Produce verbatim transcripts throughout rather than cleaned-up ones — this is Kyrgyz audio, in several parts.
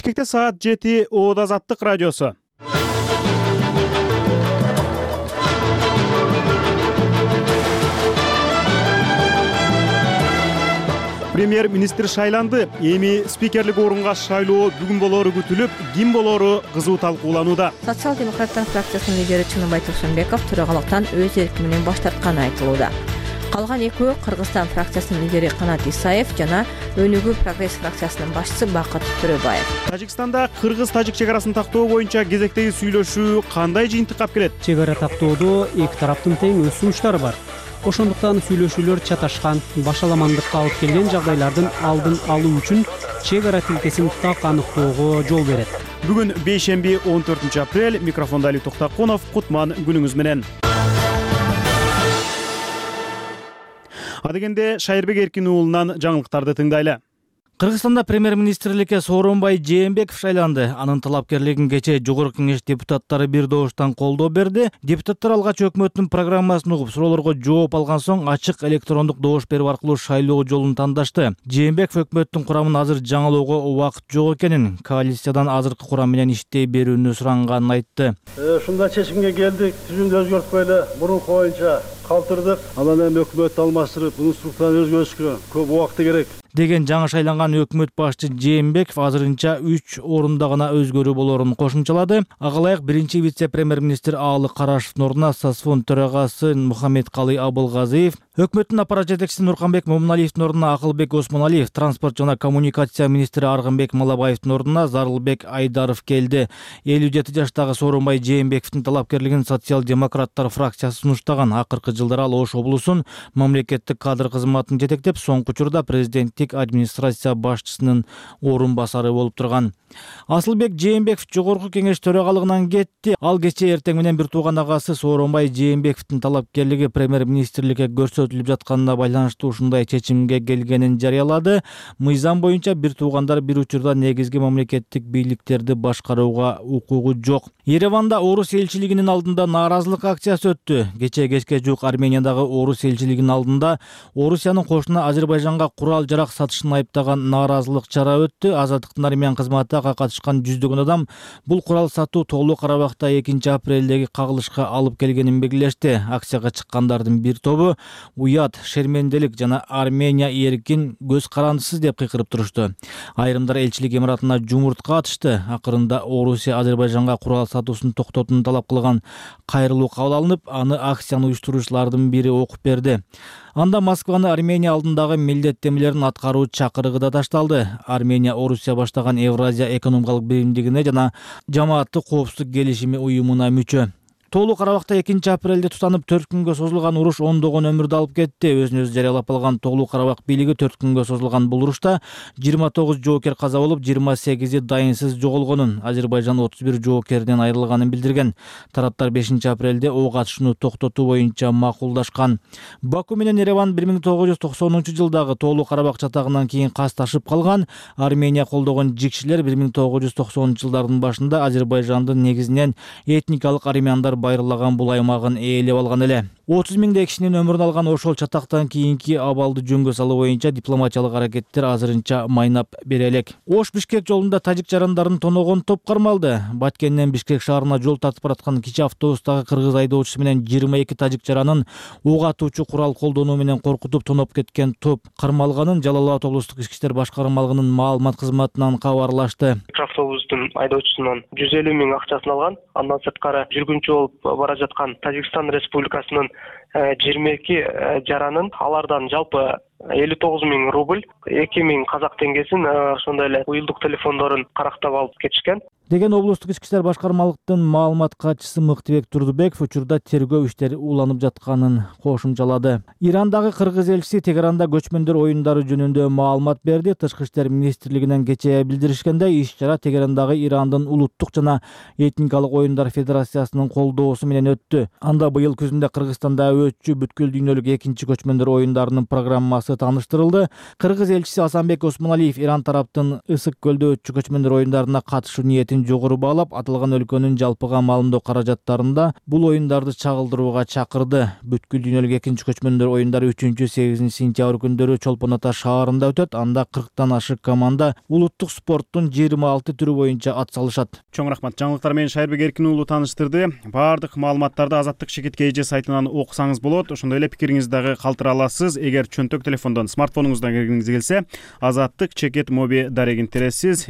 Бишкекте саат жети Оот Азаттык радиосу. Премьер-министр шайланды. Эми спикерлик орунга шайлоо бүгүн болору күтүлүп, ким болору кызуу талкууланууда. Социал-демократтар фракциясынын лидери Чыныбай Турсунбеков төрагалыктан өз эрки менен баш тартканы айтылууда. Калган экөө Кыргызстан фракциясынын лидери Канат Исаев жана Өнүгүү прогресс фракциясынын башчысы Бакыт Төрөбаев. Тажикстанда кыргыз-тажик чек арасын тактоо боюнча кезектеги сүйлөшүү кандай жыйынтыкка алып келет? Чек ара тактоодо эки тараптын тең өз сунуштары бар. Ошондуктан сүйлөшүүлөр чаташкан, башаламандыкка алып келген жагдайлардын алдын алуу үчүн чек ара тилкесин так аныктоого жол берет. Бүгүн бейшемби он төртүнчү апрель. Микрофонда Али Токтакунов. Кутман күнүңүз менен. Адегенде Шайырбек Эркин уулунан жаңылыктарды тыңдайлы. Кыргызстанда премьер-министрликке Сооронбай Жээнбеков шайланды. Анын талапкерлигин кечээ Жогорку Кеңеш депутаттары бир добуштан колдоо берди. Депутаттар алгач өкмөттүн программасын угуп, суроолорго жооп алган соң ачык электрондук добуш берүү аркылуу шайлоо жолун тандашты. Жээнбеков өкмөттүн курамын азыр жаңылоого убакыт жок экенин, коалициядан азыркы курам менен иштей берүүнү суранганын айтты. Ушундай чечимге келдик, түзүмдү өзгөртпөй эле мурунку боюнча калтырдык. Анан эми өкмөттү алмаштырып, бунун структураны өзгөртүшкө көп убакыт керек. Деген жаңы шайланган өкмөт башчы Жээнбеков азырынча үч орунда гана өзгөрүү болорун кошумчалады. Ага ылайык биринчи вице-премьер-министр Аалы Карашевдин ордуна Сосфон төрагасы Мухаммедкалый Абылгазиев, өкмөттүн аппарат жетекчиси Нурканбек Момуналиевдин ордуна Акылбек Осмоналиев, транспорт жана коммуникация министри Аргынбек Малабаевдин ордуна Зарылбек Айдаров келди. элүү жети жаштагы Сооронбай Жээнбековдун талапкерлигин социал-демократтар фракциясы сунуштаган. Акыркы жылдары ал Ош облусунун мамлекеттик кадр кызматын жетектеп, соңку учурда президент администрация башчысынын орун басары болуп турган. Асылбек Жээнбеков Жогорку Кеңеш төрагалыгынан кетти. Ал кечээ эртең менен бир тууган агасы Сооронбай Жээнбековдун талапкерлиги премьер-министрликке көрсөтүлүп жатканына байланыштуу ушундай чечимге келгенин жарыялады. Мыйзам боюнча бир туугандар бир учурда негизги мамлекеттик бийликтерди башкарууга укугу жок. Ереванда Орус элчилигинин алдында нааразылык акциясы өттү. Кечээ кечке жуук Армениядагы Орус элчилигинин алдында Орусиянын кошуна Азербайжанга курал жарак сатышын айыптаган нааразылык чара өттү. Азаттыктын армян кызматы катышкан жүздөгөн адам бул курал сатуу Тоолуу Карабакта экинчи апрелдеги кагылышка алып келгенин белгилешти. Акцияга чыккандардын бир тобу уят, шерменделик жана Армения эркин көз карандысыз деп кыйкырып турушту. Айрымдар элчилик имаратына жумуртка атышты. Акырында Орусия Азербайжанга курал сатуусун токтотууну талап кылган кайрылуу кабыл алынып, аны акцияны уюштуруучулардын бири окуп берди. Анда Москваны Армения алдындагы милдеттемелерин аткаруу чакырыгы да ташталды. Армения Орусия баштаган Евразия экономикалык биримдигине жана жамааттык коопсуздук келишими уюмуна мүчө. Тоолуу Карабакта экинчи апрелде тутанып төрт күнгө созулган уруш ондогон өмүрдү алып кетти. Өзүн өзү жарыялап алган Тоолуу Карабак бийлиги төрт күнгө созулган бул урушта жыйырма тогуз жоокер каза болуп, жыйырма сегизи дайынсыз жоголгонун, Азербайжан отуз бир жоокеринен айрылганын билдирген. Тараптар бешинчи апрелде ок атышууну токтотуу боюнча макулдашкан. Баку менен Ереван бир миң тогуз жүз токсонунчу жылдагы Тоолуу Карабак чатагынан кийин касташып калган. Армения колдогон жикшилер бир миң тогуз жүз токсонунчу жылдардын башында Азербайжандын негизинен этникалык армяндар байырлаган бул аймагын ээлеп алган эле. отуз миңдей кишинин өмүрүн алган ошол чатактан кийинки абалды жөнгө салуу боюнча дипломатиялык аракеттер азырынча майнап бере элек. Ош Бишкек жолунда тажик жарандарын тоногон топ кармалды. Баткенден Бишкек шаарына жол тартып бараткан кичи автобустагы кыргыз айдоочусу менен жыйырма эки тажик жаранын ок атуучу курал колдонуу менен коркутуп тоноп кеткен топ кармалганын Жалал Абад облустук ички иштер башкармалыгынын маалымат кызматынан кабарлашты. Автобустун айдоочусунан жүз элүү миң акчасын алган. Андан сырткары жүргүнчү болуп бара жаткан Тажикстан Республикасынын жыйырма эки жаранын, алардан жалпы элүү тогуз миң рубль, эки миң казак теңгесин, ошондой эле уюлдук телефондорун карактап алып кетишкен. Деген облустук ички иштер башкармалыктын маалымат катчысы Мыктыбек Турдубеков учурда тергөө иштери уланып жатканын кошумчалады. Ирандагы кыргыз элчиси Тегеранда көчмөндөр оюндары жөнүндө маалымат берди. Тышкы иштер министрлигинен кечээ билдиришкендей, иш-чара Тегерандагы Ирандын улуттук жана этникалык оюндар федерациясынын колдоосу менен өттү. Анда быйыл күзүндө Кыргызстанда өтчү бүткүл дүйнөлүк экинчи көчмөндөр оюндарынын программасы тааныштырылды. Кыргыз элчиси Асанбек Осмоналиев Иран тараптын Ысык көлдө өтчү көчмөндөр оюндарына катышуу ниетин менен жогору баалап, аталган өлкөнүн жалпыга маалымдоо каражаттарында бул оюндарды чагылдырууга чакырды. Бүткүл дүйнөлүк экинчи көчмөндөр оюндары үчүнчү сегизинчи сентябрь күндөрү Чолпон Ата шаарында өтөт. Анда кырктан ашык команда улуттук спорттун жыйырма алты түрү боюнча ат салышат. Чоң рахмат. Жаңылыктар менен Шайырбек Эркин уулу тааныштырды. Баардык маалыматтарды Азаттык Шекетке эже сайтынан окусаңыз болот. Ошондой эле пикириңизди дагы калтыра аласыз. Эгер чөнтөк телефондон, смартфонуңуздан киргиңиз келсе, Азаттык Чекет моби дарегин тересиз.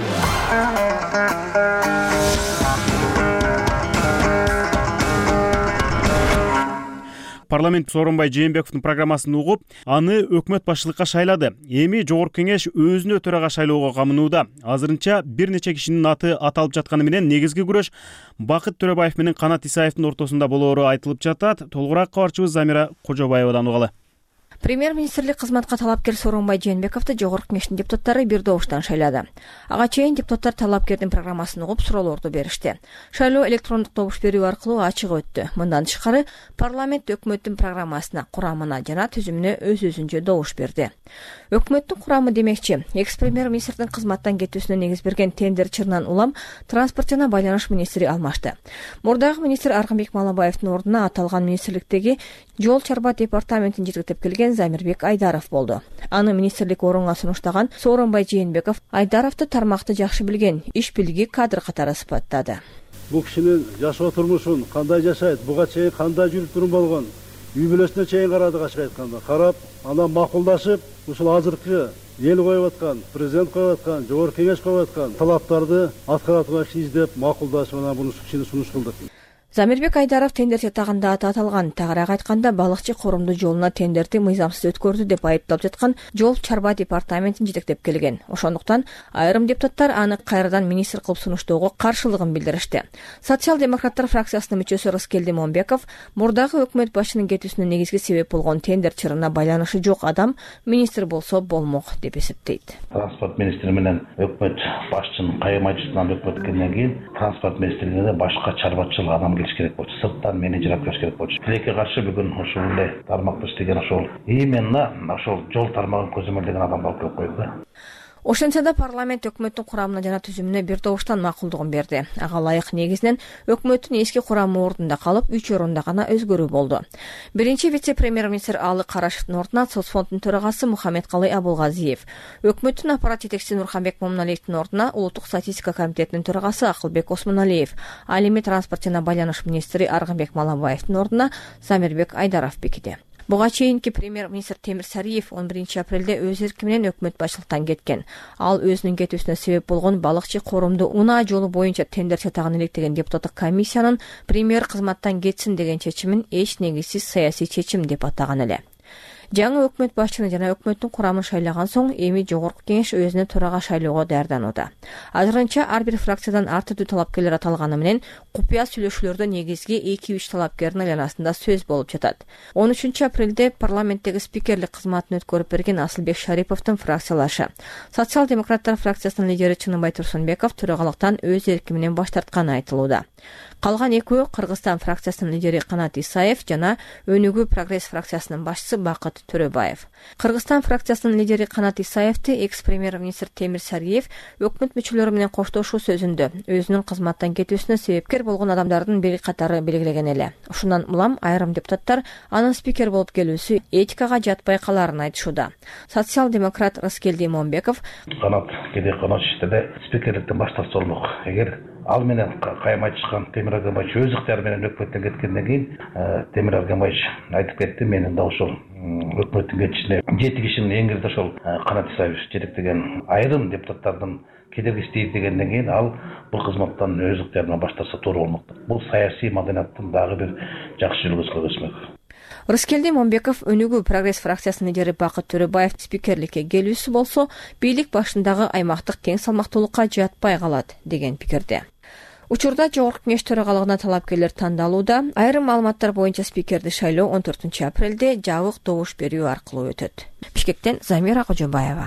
Парламент Сооронбай Жээнбековдун программасын угуп, аны өкмөт башчылыкка шайлады. Эми Жогорку Кеңеш өзүнө төрага шайлоого камынууда. Азырынча бир нече кишинин аты аталып жатканы менен негизги күрөш Бакыт Төрөбаев менен Канат Исаевдин ортосунда болоору айтылып жатат. Толугураак кабарчыбыз Замира Кожобаевадан угалы. Премьер-министрлик кызматка талапкер Сооронбай Жээнбековду Жогорку Кеңештин депутаттары бир добуштан шайлады. Ага чейин депутаттар талапкердин программасын угуп суроолорду беришти. Шайлоо электрондук добуш берүү аркылуу ачык өттү. Мындан тышкары парламент өкмөттүн программасына, курамына жана түзүмүнө өз-өзүнчө добуш берди. Өкмөттүн курамы демекчи, экс-премьер-министрдин кызматтан кетүүсүнө негиз берген тендер чырынан улам транспорт жана байланыш министри алмашты. Мурдагы министр Аргынбек Малабаевдин ордуна аталган министрликтеги жол чарба департаментин жетектеп келген Замирбек Айдаров болду. Аны министрлик орунга сунуштаган Сооронбай Жээнбеков Айдаровду тармакты жакшы билген, иш билги кадр катары сыпаттады. Бул кишинин жашоо турмушун кандай жашайт, буга чейин кандай жүрүп турум болгон, үй бүлөсүнө чейин карадык, ачык айтканда. Карап, анан макулдашып, ушул азыркы эл коюп аткан, президент коюп аткан, Жогорку Кеңеш коюп аткан талаптарды аткара турган издеп, макулдашып, анан буну кишини сунуш кылдык. Замирбек Айдаров тендер чатагында аты аталган. Тагыраак айтканда, балыкчы корумду жолуна тендерди мыйзамсыз өткөрдү деп айыпталып жаткан жол чарба департаментин жетектеп келген. Ошондуктан айрым депутаттар аны кайрадан министр кылып сунуштоого каршылыгын билдиришти. Социал-демократтар фракциясынын мүчөсү Рыскелди Момбеков мурдагы өкмөт башчынын кетүүсүнө негизги себеп болгон тендер чырына байланышы жок адам министр болсо болмок деп эсептейт. Транспорт министри менен өкмөт башчынын кайымайчысынан өкмөткөндөн кийин транспорт министрлигине башка чарбачыл адам керек болчу, сырттан менеджер алып келиш керек болчу. Тилекке каршы бүгүн ушул эле тармакты иштеген ошол именно ошол жол тармагын көзөмөлдөгөн адамды алып келип койду да. Ошентсе да парламент өкмөттүн курамына жана түзүмүнө бир добуштан макулдугун берди. Ага ылайык негизинен өкмөттүн эски курамы ордунда калып, үч орунда гана өзгөрүү болду. Биринчи вице-премьер-министр Аалы Карашевдин ордуна соцфонддун төрагасы Мухаммедкалы Абулгазиев, өкмөттүн аппарат жетекчиси Нурханбек Момуналиевдин ордуна улуттук статистика комитетинин төрагасы Акылбек Осмоналиев, ал эми транспорт жана байланыш министри Аргынбек Малабаевдин ордуна Замирбек Айдаров бекиди. Буга чейинки премьер-министр Темир Сариев он биринчи апрелде өз эрки менен өкмөт башчылыктан кеткен. Ал өзүнүн кетүүсүнө себеп болгон балыкчы корумду унаа жолу боюнча тендер чатагын илектеген депутаттык комиссиянын премьер кызматтан кетсин деген чечимин эч негизсиз саясий чечим деп атаган эле. Жаңы өкмөт башчыны жана өкмөттүн курамын шайлаган соң эми Жогорку Кеңеш өзүнө төрага шайлоого даярданууда. Азырынча ар бир фракциядан ар түрдүү талапкерлер аталганы менен купуя сүйлөшүүлөрдө негизги эки үч талапкердин айланасында сөз болуп жатат. он үчүнчү апрелде парламенттеги спикерлик кызматын өткөрүп берген Асылбек Шариповдун фракциялашы, социал-демократтар фракциясынын лидери Чыныбай Турсунбеков төрагалыктан өз эрки менен баш тартканы айтылууда. Калган экөө Кыргызстан фракциясынын лидери Канат Исаев жана Өнүгүү прогресс фракциясынын башчысы Бакыт Төрөбаев. Кыргызстан фракциясынын лидери Канат Исаевди экс-премьер-министр Темир Сариев өкмөт мүчөлөрү менен коштошуу сөзүндө өзүнүн кызматтан кетүүсүнө себепкер болгон адамдардын бир катары белгилеген эле. Ушундан улам айрым депутаттар анын спикер болуп келүүсү этикага жатпай каларын айтышууда. Социал-демократ Рыскелди Момбеков Канат кеде канат иштеде спикерликтен баш тартса болмок. Эгер ал менен кайымайчышкан Темир Аргамбаевич өз ыктыяры менен өкмөттөн кеткенден кийин Темир Аргамбаевич айтып кетти, менин да ошол өкмөттүн кетишине жети кишинин эң кирде ошол Канат Исаевич жетектеген айрым депутаттардын кедергиштейт дегенден кийин ал бул кызматтан өз ыктыярынан баш тартса туура болмок. Бул саясий маданияттын дагы бир жакшы үлгүсү өсмөк. Рыскелди Момбеков Өнүгүү прогресс фракциясынын лидери Бакыт Төрөбаев спикерликке келүүсү болсо, бийлик башындагы аймактык тең салмактуулукка жатпай калат деген пикирде. Учурда Жогорку Кеңеш төрагалыгына талапкерлер тандалууда. Айрым маалыматтар боюнча спикерди шайлоо он төртүнчү апрелде жабык добуш берүү аркылуу өтөт. Бишкектен Замира Кожобаева.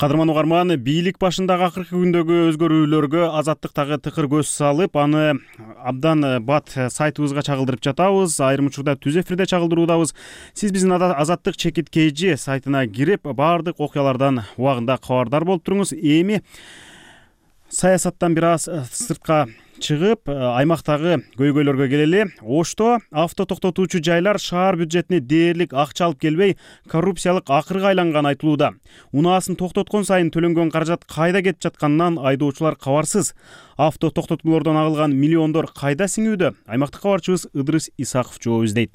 Кадырман угарман, бийлик башындагы акыркы күндөгү өзгөрүүлөргө Азаттыктагы тыкыр көз салып, аны абдан бат сайтыбызга чагылдырып жатабыз. Айрым учурда түз эфирде чагылдыруудабыз. Сиз биздин Азаттык чекиткейжи сайтына кирип, баардык окуялардан убагында кабардар болуп туруңуз. Эми саясаттан бир аз сыртка чыгып, аймактагы көйгөйлөргө келели. Ошто авто токтотуучу жайлар шаар бюджетине дээрлик акча алып келбей, коррупциялык акырга айланганы айтылууда. Унаасын токтоткон сайын төлөнгөн каражат кайда кетип жатканынан айдоочулар кабарсыз. Авто токтотуулордон агылган миллиондор кайда сиңүүдө? Аймактык кабарчыбыз Ыдырыс Исаков жооп издейт.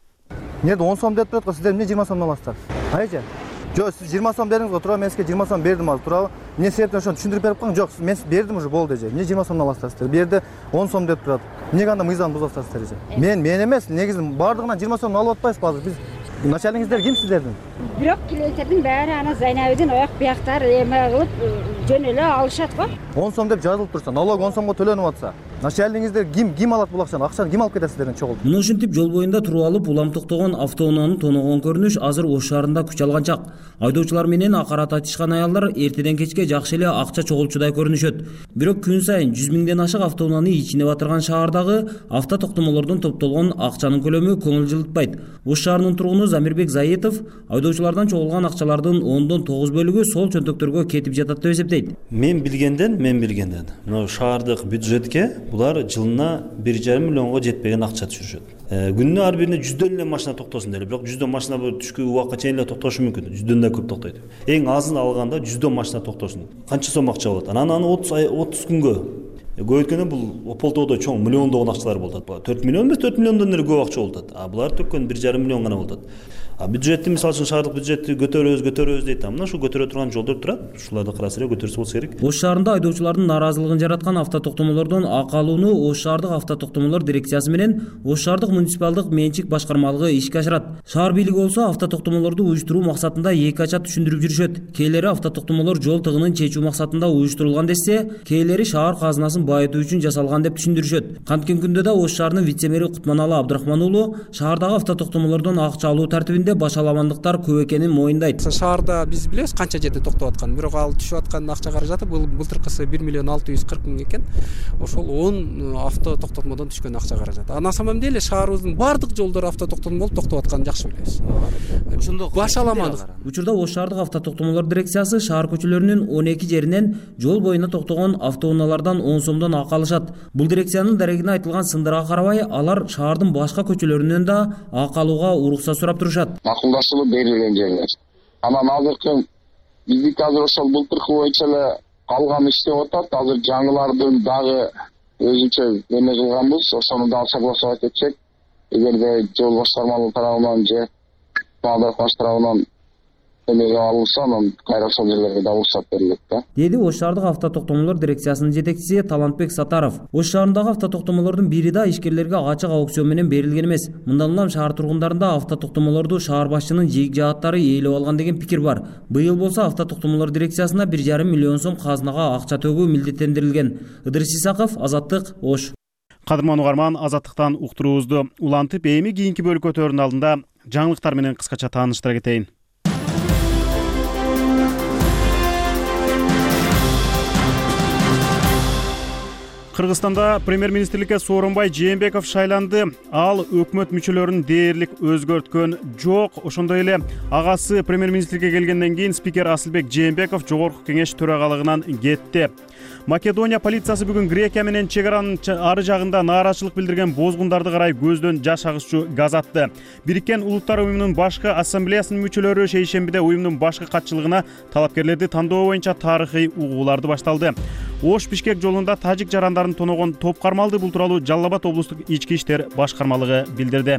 Эмне он сом деп турат го, сиздер эмне жыйырма сомдон аласыздар? Айжа. Жок, сиз жыйырма сом бердиңиз го, турабы, мен сизге жыйырма сом бердим азыр, турабы? Эмне себептен ошону түшүндүрүп берип коюң? Жок, мен бердим уже, болду эже. Эмне жыйырма сомдон аласыздар сиздер? Берди он сом деп турат. Эмнеге анда мыйзамды бузасыздар сиздер эже? Мен, мен эмес, негизи бардыгынан жыйырма сомдон алып атпайсызбы азыр? Биз начальниктер ким сиздердин? Бирок клиенттердин баары ана Зайнабидин аяк бияктар эме кылып жөн эле алышат го. он сом деп жазылып турса, налог он сомго төлөнүп атса, начальниктер ким ким алат бул акчаны? Акчаны ким алып кетет сиздердин чогултуп? Муну ушинтип жол боюнда туруп алып улам токтогон автоунааны тоногон көрүнүш азыр Ош шаарында күч алган чак. Айдоочулар менен акарат айтышкан аялдар эртеден кечке жакшы эле акча чогулчудай көрүнүшөт. Бирок күн сайын жүз миңден ашык автоунааны ичине батырган шаардагы авто токтомолордон топтолгон акчанын көлөмү көңүл жылытпайт. Ош шаарынын тургуну Замирбек Заитов айдоочулардан чогулган акчалардын ондон тогуз бөлүгү сол чөнтөктөргө кетип жатат деп эсептейт. Мен билгенден, мен билгенден, мына шаардык бюджетке булар жылына бир жарым миллионго жетпеген акча түшүрүшөт. Күнүнө ар бирине жүздөн эле машина токтосун деле, бирок жүздөн машина түшкү убакка чейин эле токтошу мүмкүн. Жүздөн да көп токтойт. Эң азын алганда жүздөн машина токтосун. Канча сом акча болот? Анан аны отуз күнгө көбөйткөндө бул Ополтоодо чоң миллиондогон акчалар болот. төрт миллион эмес, төрт миллиондон эле көп акча болот. А булар төккөн бир жарым миллион гана болот. А бюджетти, мисалы үчүн шаардык бюджетти көтөрөбүз, көтөрөбүз дейт. Мына ушул көтөрө турган жолдор турат. Ушуларды караса эле көтөрсө болсо керек. Ош шаарында айдоочулардын нааразылыгын жараткан авто токтомолордон ак алууну Ош шаардык авто токтомолор дирекциясы менен Ош шаардык муниципалдык менчик башкармалыгы ишке ашырат. Шаар бийлиги болсо авто токтомолорду уюштуруу максатында эки ача түшүндүрүп жүрүшөт. Кээлери авто токтомолор жол тыгынын чечүү максатында уюштурулган десе, кээлери шаар казынасын байытуу үчүн жасалган деп түшүндүрүшөт. Канткен күндө да Ош шаарынын вице-мэри Кутманалы Абдрахман уулу шаардагы авто токтомолордон акча алуу тартибинде башаламандыктар көп экенин моюндайт. Шаарда биз билебиз канча жерде токтоп атканын, бирок ал түшүп аткан акча каражаты бул былтыркысы бир миллион алты жүз кырк миң экен. Ошол он авто токтотмодон түшкөн акча каражаты. На самом деле шаарыбыздын бардык жолдору авто токтотмо болуп токтоп атканын жакшы билебиз. Ошондо башаламандык. Учурда Ош шаардык авто токтомолор дирекциясы шаар көчөлөрүнүн он эки жеринен жол боюна токтогон автоунaalардан он сомдон ак алышат. Бул дирекциянын дарегине айтылган сындырга карабай, алар шаардын башка көчөлөрүнөн да ак алууга уруксат сурап турушат. Макулдашылып берилген жерлер. Анан азыркы биздики азыр ошол былтыркы боюнча эле калган иштеп атат. Азыр жаңылардын дагы өзүнчө эме кылганбыз, ошону дагы согласовать этсек, эгерде жол башкармалыгы тарабынан же Баш тарабынан эмеге алынса, анан кайра ошол жерлерге да уруксат берилет да. Деди Ош шаардык авто токтомолор дирекциясынын жетекчиси Талантбек Сатаров. Ош шаарындагы авто токтомолордун бири да ишкерлерге ачык аукцион менен берилген эмес. Мындан улам шаар тургундарында авто токтомолорду шаар башчынын жийик жааттары ээлеп алган деген пикир бар. Быйыл болсо авто токтомолор дирекциясына бир жарым миллион сом казынага акча төгүү милдеттендирилген. Ыдырыс Исаков, Азаттык, Ош. Кадырман угарман, Азаттыктан уктуруубузду улантып, эми кийинки бөлүккө өтөөрүнүн алдында жаңылыктар менен кыскача тааныштыра кетейин. Кыргызстанда премьер-министрликке Сооронбай Жээнбеков шайланды. Ал өкмөт мүчөлөрүн дээрлик өзгөрткөн жок. Ошондой эле агасы премьер-министрикке келгенден кийин спикер Асылбек Жээнбеков жогорку кеңеш төрагалыгынан кетти. Македония полициясы бүгүн Грекия менен чек аранын ары жагында нааразычылык билдирген бозгундарды карай көздөн жаш агызчу газ атты. Бириккен Улуттар уюмунун башкы ассамблеясынын мүчөлөрү шейшембиде уюмдун башкы катчылыгына талапкерлерди тандоо боюнча тарыхый угууларды башталды. Ош Бишкек жолунда тажик жарандарын тоногон топ кармалды. Бул тууралуу Жалал Абад облустук ички иштер башкармалыгы билдирди.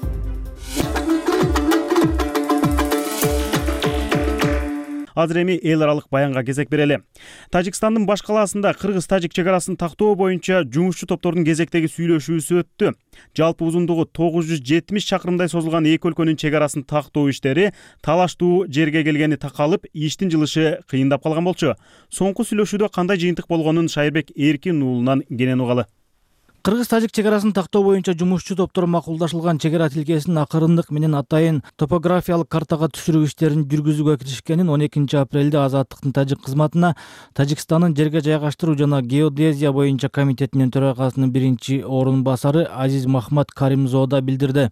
Азыр эми эл аралык баянга кезек берели. Тажикстандын баш калаасында кыргыз-тажик чек арасын тактоо боюнча жумушчу топтордун кезектеги сүйлөшүүсү өттү. Жалпы узундугу тогуз жүз жетимиш чакырымдай созулган эки өлкөнүн чек арасын тактоо иштери талаштуу жерге келгени такалып, иштин жылышы кыйындап калган болчу. Соңку сүйлөшүүдө кандай жыйынтык болгонун Шайырбек Эркин уулунан кенен угалы. Кыргыз-тажик чек арасын тактоо боюнча жумушчу топтор макулдашылган чек ара тилкесин акырындык менен атайын топографиялык картага түшүрүү иштерин жүргүзүүгө киришкенин он экинчи апрелде Азаттыктын тажик кызматына Тажикстандын жерге жайгаштыруу жана геодезия боюнча комитетинин төрагасынын биринчи орун басары Азиз Махмат Каримзода билдирди.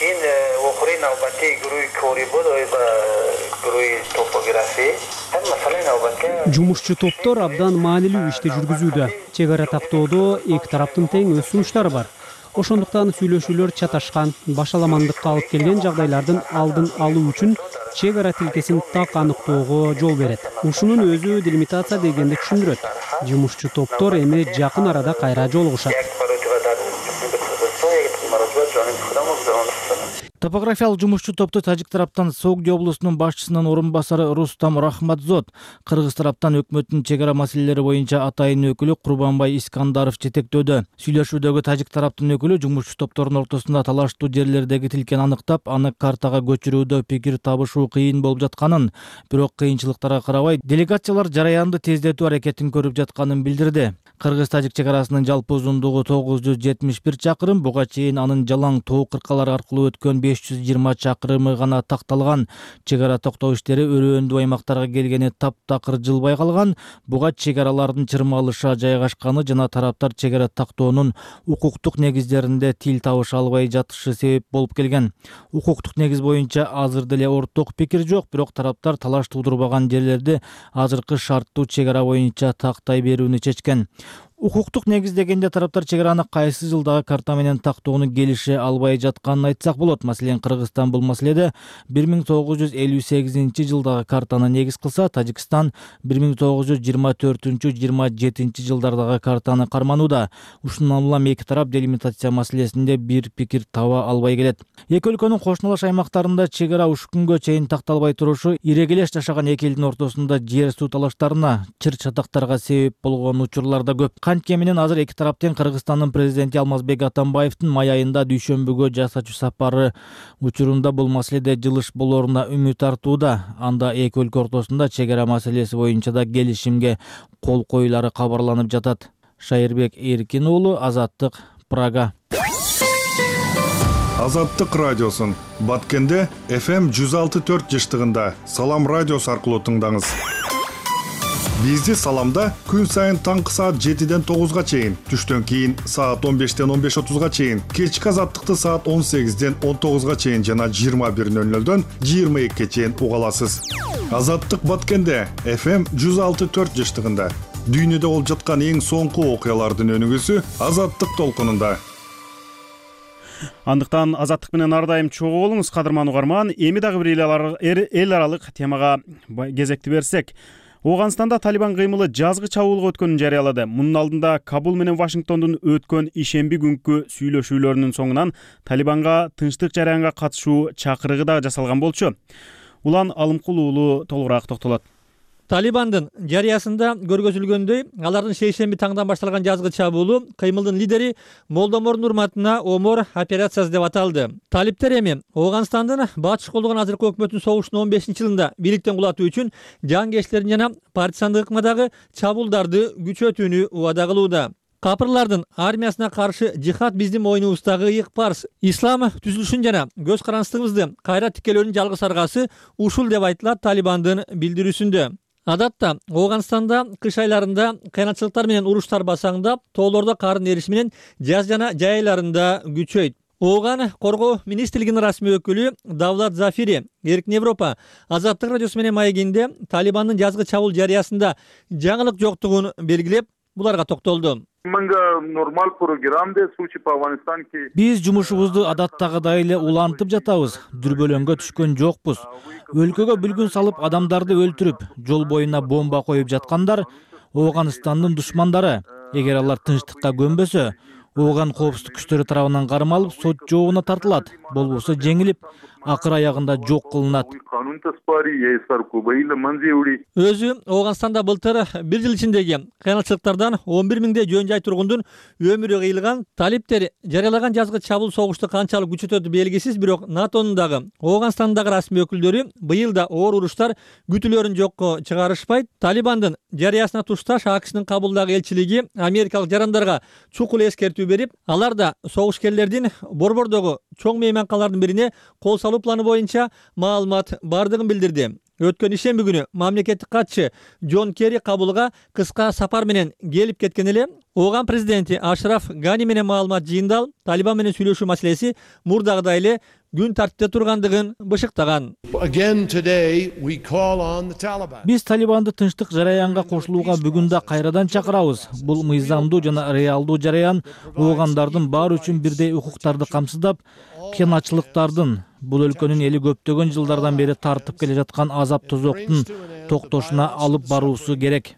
Жумушчу топтор абдан маанилүү ишти жүргүзүүдө. Чек ара тактоодо эки тараптын тең өз сунуштары бар. Ошондуктан сүйлөшүүлөр чаташкан, башаламандыкка алып келген жагдайлардын алдын алуу үчүн чек ара тилкесин так аныктоого жол берет. Ушунун өзү делимитация дегенди түшүндүрөт. Жумушчу топтор эми жакын арада кайра жолугушат. Топографиялык жумушчу топту тажик тараптан Согди облусунун башчысынын орун басары Рустам Рахматзод, кыргыз тараптан өкмөттүн чек ара маселелери боюнча атайын өкүлү Курбанбай Искандаров жетектөөдө. Сүйлөшүүдөгү тажик тараптын өкүлү жумушчу топтордун ортосунда талаштуу жерлердеги тилкени аныктап, аны картага көчүрүүдө пикир табышуу кыйын болуп жатканын, бирок кыйынчылыктарга карабай делегациялар жараянды тездетүү аракетин көрүп жатканын билдирди. Кыргыз-тажик чек арасынын жалпы узундугу тогуз жүз жетимиш бир чакырым, буга чейин анын жалаң тоо кыркалары аркылуу өткөн беш жүз жыйырма чакырымы гана такталган. Чек ара токтоо иштери өрөөндүү аймактарга келгени таптакыр жылбай калган. Буга чек аралардын чырмалыша жайгашканы жана тараптар чек ара тактоонун укуктук негиздеринде тил табыша албай жатышы себеп болуп келген. Укуктук негиз боюнча азыр деле орток пикир жок, бирок тараптар талаш туудурбаган жерлерди азыркы шарттуу чек ара боюнча тактай берүүнү чечкен. Укуктук негиз дегенде тараптар чек араны кайсы жылдагы карта менен тактоону келише албай жатканын айтсак болот. Маселен, Кыргызстан бул маселеде бир миң тогуз жүз элүү сегизинчи жылдагы картаны негиз кылса, Тажикстан бир миң тогуз жүз жыйырма төртүнчү жыйырма жетинчи жылдардагы картаны карманууда. Ушундан улам эки тарап делимитация маселесинде бир пикир таба албай келет. Эки өлкөнүн кошуналаш аймактарында чек ара ушул күнгө чейин такталбай турушу ирегелеш жашаган эки элдин ортосунда жер суу талаштарына, чыр чатактарга себеп болгон учурлар да көп. Канткени менен азыр эки тараптын Кыргызстандын президенти Алмазбек Атамбаевдин май айында дүйшөмбүгө жасачу сапары учурунда бул маселеде жылыш болоруна үмүт артууда. Анда эки өлкө ортосунда чек ара маселеси боюнча да келишимге кол коюлары кабарланып жатат. Шайырбек Эркин уулу, Азаттык, Прага. Азаттык радиосун Баткенде эф эм жүз алты төрт жыштыгында Салам радиосу аркылуу тыңдаңыз. Бизди Саламда күн сайын таңкы саат жетиден тогузга чейин, түштөн кийин саат он бештен он беш отузга чейин, кечки Азаттыкты саат он сегизден он тогузга чейин жана жыйырма бир нөл нөлдөн жыйырма экиге чейин уга аласыз. Азаттык Баткенде эф эм жүз алты төрт жыштыгында дүйнөдө болуп жаткан эң соңку окуялардын өнүгүүсү Азаттык толкунунда. Андыктан Азаттык менен ар дайым чогуу болуңуз, кадырман угарман. Эми дагы бир эл аралык темага кезекти берсек, Ооганстанда Талибан кыймылы жазгы чабуулга өткөнүн жарыялады. Мунун алдында Кабул менен Вашингтондун өткөн ишемби күнкү сүйлөшүүлөрүнүн соңунан Талибанга тынчтык жараянга катышуу чакырыгы да жасалган болчу. Улан Алымкул уулу толугураак токтолот. Талибандын жарыясында көргөзүлгөндөй, алардын шейшемби таңдан башталган жазгы чабуулу кыймылдын лидери Молдомордун урматына Омор операциясы деп аталды. Талиптер эми Ооганстандын батыш колдогон азыркы өкмөтүн согуштун он бешинчи жылында бийликтен кулатуу үчүн жангерчилердин жана партизандык ыкмадагы чабуулдарды күчөтүүнү убада кылууда. Капырлардын армиясына каршы жихад биздин мойнубуздагы ыйык парз. Ислам түзүлүшүн жана көз карандысыбызды кайра тикелөөнүн жалгыз аргасы ушул деп айтылат Талибандын билдирүүсүндө. Адатта Ооганстанда кыш айларында кыянатчылыктар менен уруштар басаңдап, тоолордо кардын эриси менен жаз жана жай айларында күчөйт. Ооган коргоо министрлигинин расмий өкүлү Давлат Зафири Эркин Европа Азаттык радиосу менен маегинде Талибандын жазгы чабуул жарыясында жаңылык жоктугун белгилеп, буларга токтолду. Биз жумушубузду адаттагыдай эле улантып жатабыз, дүрбөлөңгө түшкөн жокпуз. Өлкөгө бүлгүн салып, адамдарды өлтүрүп, жол боюна бомба коюп жаткандар Ооганстандын душмандары. Эгер алар тынчтыкка көнбөсө, Ооган коопсуздук күчтөрү тарабынан кармалып, сот жообуна тартылат. Болбосо жеңилип, акыр аягында жок кылынат. Өзү Ооганстанда былтыр бир жыл ичиндеги кыянатчылыктардан он бир миңдей жөн жай тургундун өмүрү кыйылган. Талиптер жарыялаган жазгы чабуул согушту канчалык күчөтөт белгисиз, бирок НАТОнун дагы Ооганстандагы расмий өкүлдөрү быйыл да оор уруштар күтүлөрүн жокко чыгарышпайт. Талибандын жарыясына тушташ АКШнын Кабулдагы элчилиги америкалык жарандарга чукул эскертүү көрсөтүү берип, алар да согушкерлердин Борбордогу чоң мейманканалардын бирине кол салуу планы боюнча маалымат бардыгын билдирди. Өткөн ишемби күнү мамлекеттик катчы Джон Керри кабылга кыска сапар менен келип кеткен эле. Ооган президенти Ашраф Гани менен маалымат жыйындал, Талибан менен сүйлөшүү маселеси мурдагыдай эле күн тартипте тургандыгын бышыктаган. Биз Талибанды тынчтык жараянга кошулууга бүгүн да кайрадан чакырабыз. Бул мыйзамдуу жана реалдуу жараян оогандардын баары үчүн бирдей укуктарды камсыздап, кыйначылыктардын, бул өлкөнүн эли көптөгөн жылдардан бери тартып келе жаткан азап тозоктун токтошуна алып баруусу керек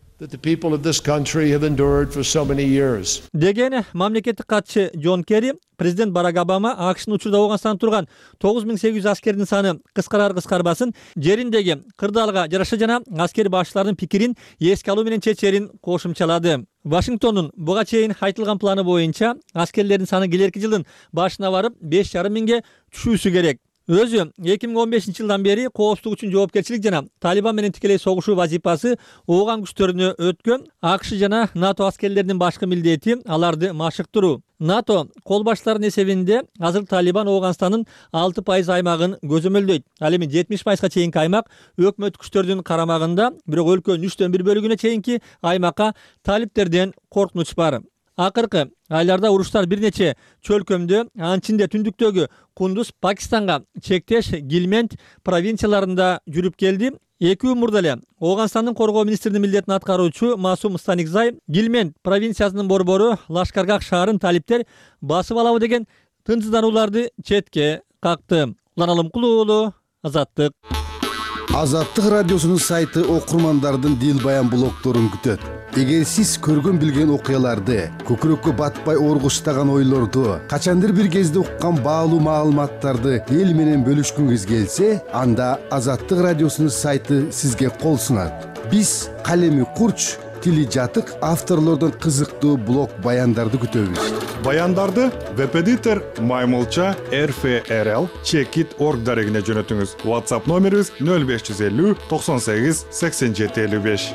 деген мамлекеттик катчы Джон Керри. Президент Барак Обама АКШнын учурда Ооганстанда турган тогуз миң сегиз жүз аскердин саны кыскарар кыскарбасын, жериндеги кырдаалга жараша жана аскер башчылардын пикирин эске алуу менен чечерин кошумчалады. Вашингтондун буга чейин айтылган планы боюнча аскерлердин саны келерки жылдын башына барып беш жарым миңге түшүүсү керек. Өзү эки миң он бешинчи жылдан бери коопсуздук үчүн жоопкерчилик жана Талибан менен тикелей согушуу вазипасы ооган күчтөрүнө өткөн. АКШ жана НАТО аскерлеринин башкы милдети аларды машыктыруу. НАТО кол башчыларынын эсебинде азыр Талибан Ооганстандын алты пайыз аймагын көзөмөлдөйт. Ал эми жетимиш пайызга чейинки аймак өкмөт күчтөрүнүн карамагында, бирок өлкөнүн үчтөн бир бөлүгүнө чейинки аймакка талиптерден коркунуч бар. Акыркы айларда уруштар бир нече чөлкөмдө, анын ичинде түндүктөгү Кундуз, Пакистанга чектеш Гилмент провинцияларында жүрүп келди. Эки күн мурда эле Ооганстандын коргоо министринин милдетин аткаруучу Масум Станикзай Гилмент провинциясынын борбору Лашкаргах шаарын талиптер басып алабы деген тынчсызданууларды четке какты. Улан Алымкулуу уулу, Азаттык. Азаттык радиосунун сайты окурмандардын дил баян блогдорун күтөт. Эгер сиз көргөн билген окуяларды, көкүрөккө батпай оргуштаган ойлорду, качандыр бир кезде уккан баалуу маалыматтарды эл менен бөлүшкүңүз келсе, анда Азаттык радиосунун сайты сизге кол сунат. Биз калеми курч, тили жатык авторлордон кызыктуу блог баяндарды күтөбүз. Баяндарды веб-эдитор Маймылча эр эф эр эл чекит точка орг дарегине жөнөтүңүз. WhatsApp номерибиз нөл беш жүз элүү токсон сегиз сексен жети элүү беш.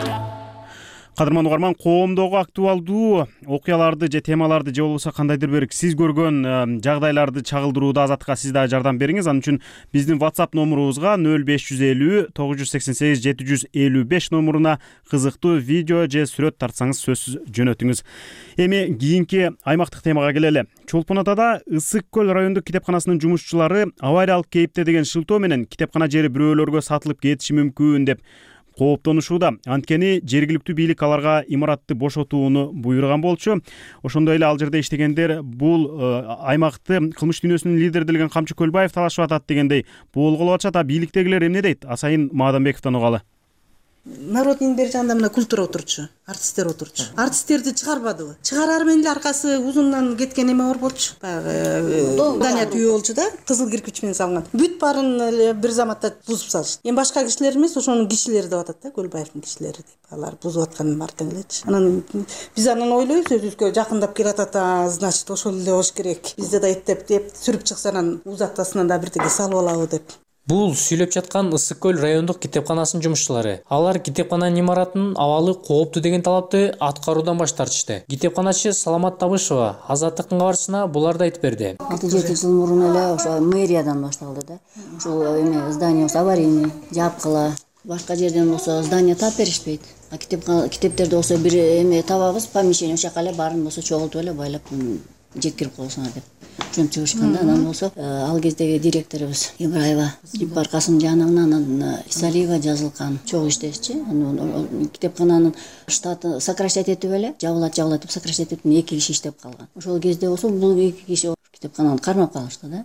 Кадырман угарман, коомдогу актуалдуу окуяларды же темаларды же болбосо кандайдыр бир сиз көргөн жагдайларды чагылдырууда Азаттыкка сиз да жардам бериңиз. Анын үчүн биздин WhatsApp номурубузга нөл беш жүз элүү тогуз жүз сексен сегиз жети жүз элүү беш номуруна кызыктуу видео же сүрөт тартсаңыз сөзсүз жөнөтүңүз. Эми кийинки аймактык темага келели. Чолпон Атада Ысык көл райондук китепканасынын жумушчулары авариялык кейипте деген шылтоо менен китепкана жери бирөөлөргө сатылып кетиши мүмкүн деп кооптонушууда. Анткени жергиликтүү бийлик аларга имаратты бошотууну буйруган болчу. Ошондой эле ал жерде иштегендер бул аймакты кылмыш дүйнөсүнүн лидери делген Камчы Көлбаев талашып атат дегендей болголоп атышат. А бийликтегилер эмне дейт? Асайын Маадамбековдон угалы. Народдун бери жанында мына культура отурчу, артисттер отурчу. Артисттерди чыгарбадыбы? Чыгарар менен эле аркасы узундан кеткен эме бар болчу. Баягы здание түйө болчу да, кызыл кирпич менен салган. Бүт баарын эле бир заматта бузуп салышты. Эми башка кишилер эмес, ошонун кишилери деп атат да, Көлбаевдин кишилери деп. Алар бузуп атканын баардыгын элечи. Анан биз анан ойлойбуз, өзүбүзгө жакындап келатат, значит, ошол эле болуш керек. Бизде да эттеп деп сүрүп чыкса анан узактасынан да бирдеге салып алабы деп. Бул сүйлөп жаткан Ысык көл райондук китепканасынын жумушчулары. Алар китепкананын имаратынын абалы кооптуу деген талапты аткаруудан баш тартышты. Китепканачы Саламат Табышева Азаттыктын кабарчысына буларды айтып берди. алты жети жыл мурун эле ошо мэриядан башталды да. Ушул эме здание аварийный, жапкыла. Башка жерден болсо здание тап беришпейт. А китептерди болсо бир эме табабыз, помещение ошол жака эле баарын болсо чогултуп эле байлап жеткирип коесуңар деп. Ошентип чыгышканда анан болсо ал кездеги директорубуз Ибраева Жипар Касымжановна, анан Исалиева жазылган чогуу иштешчи. Анан китепкананын штаты сокращать этип эле, жабылат жабылат деп сокращать этип эки киши иштеп калган. Ошол кезде болсо бул эки киши китепкананы кармап калышты да.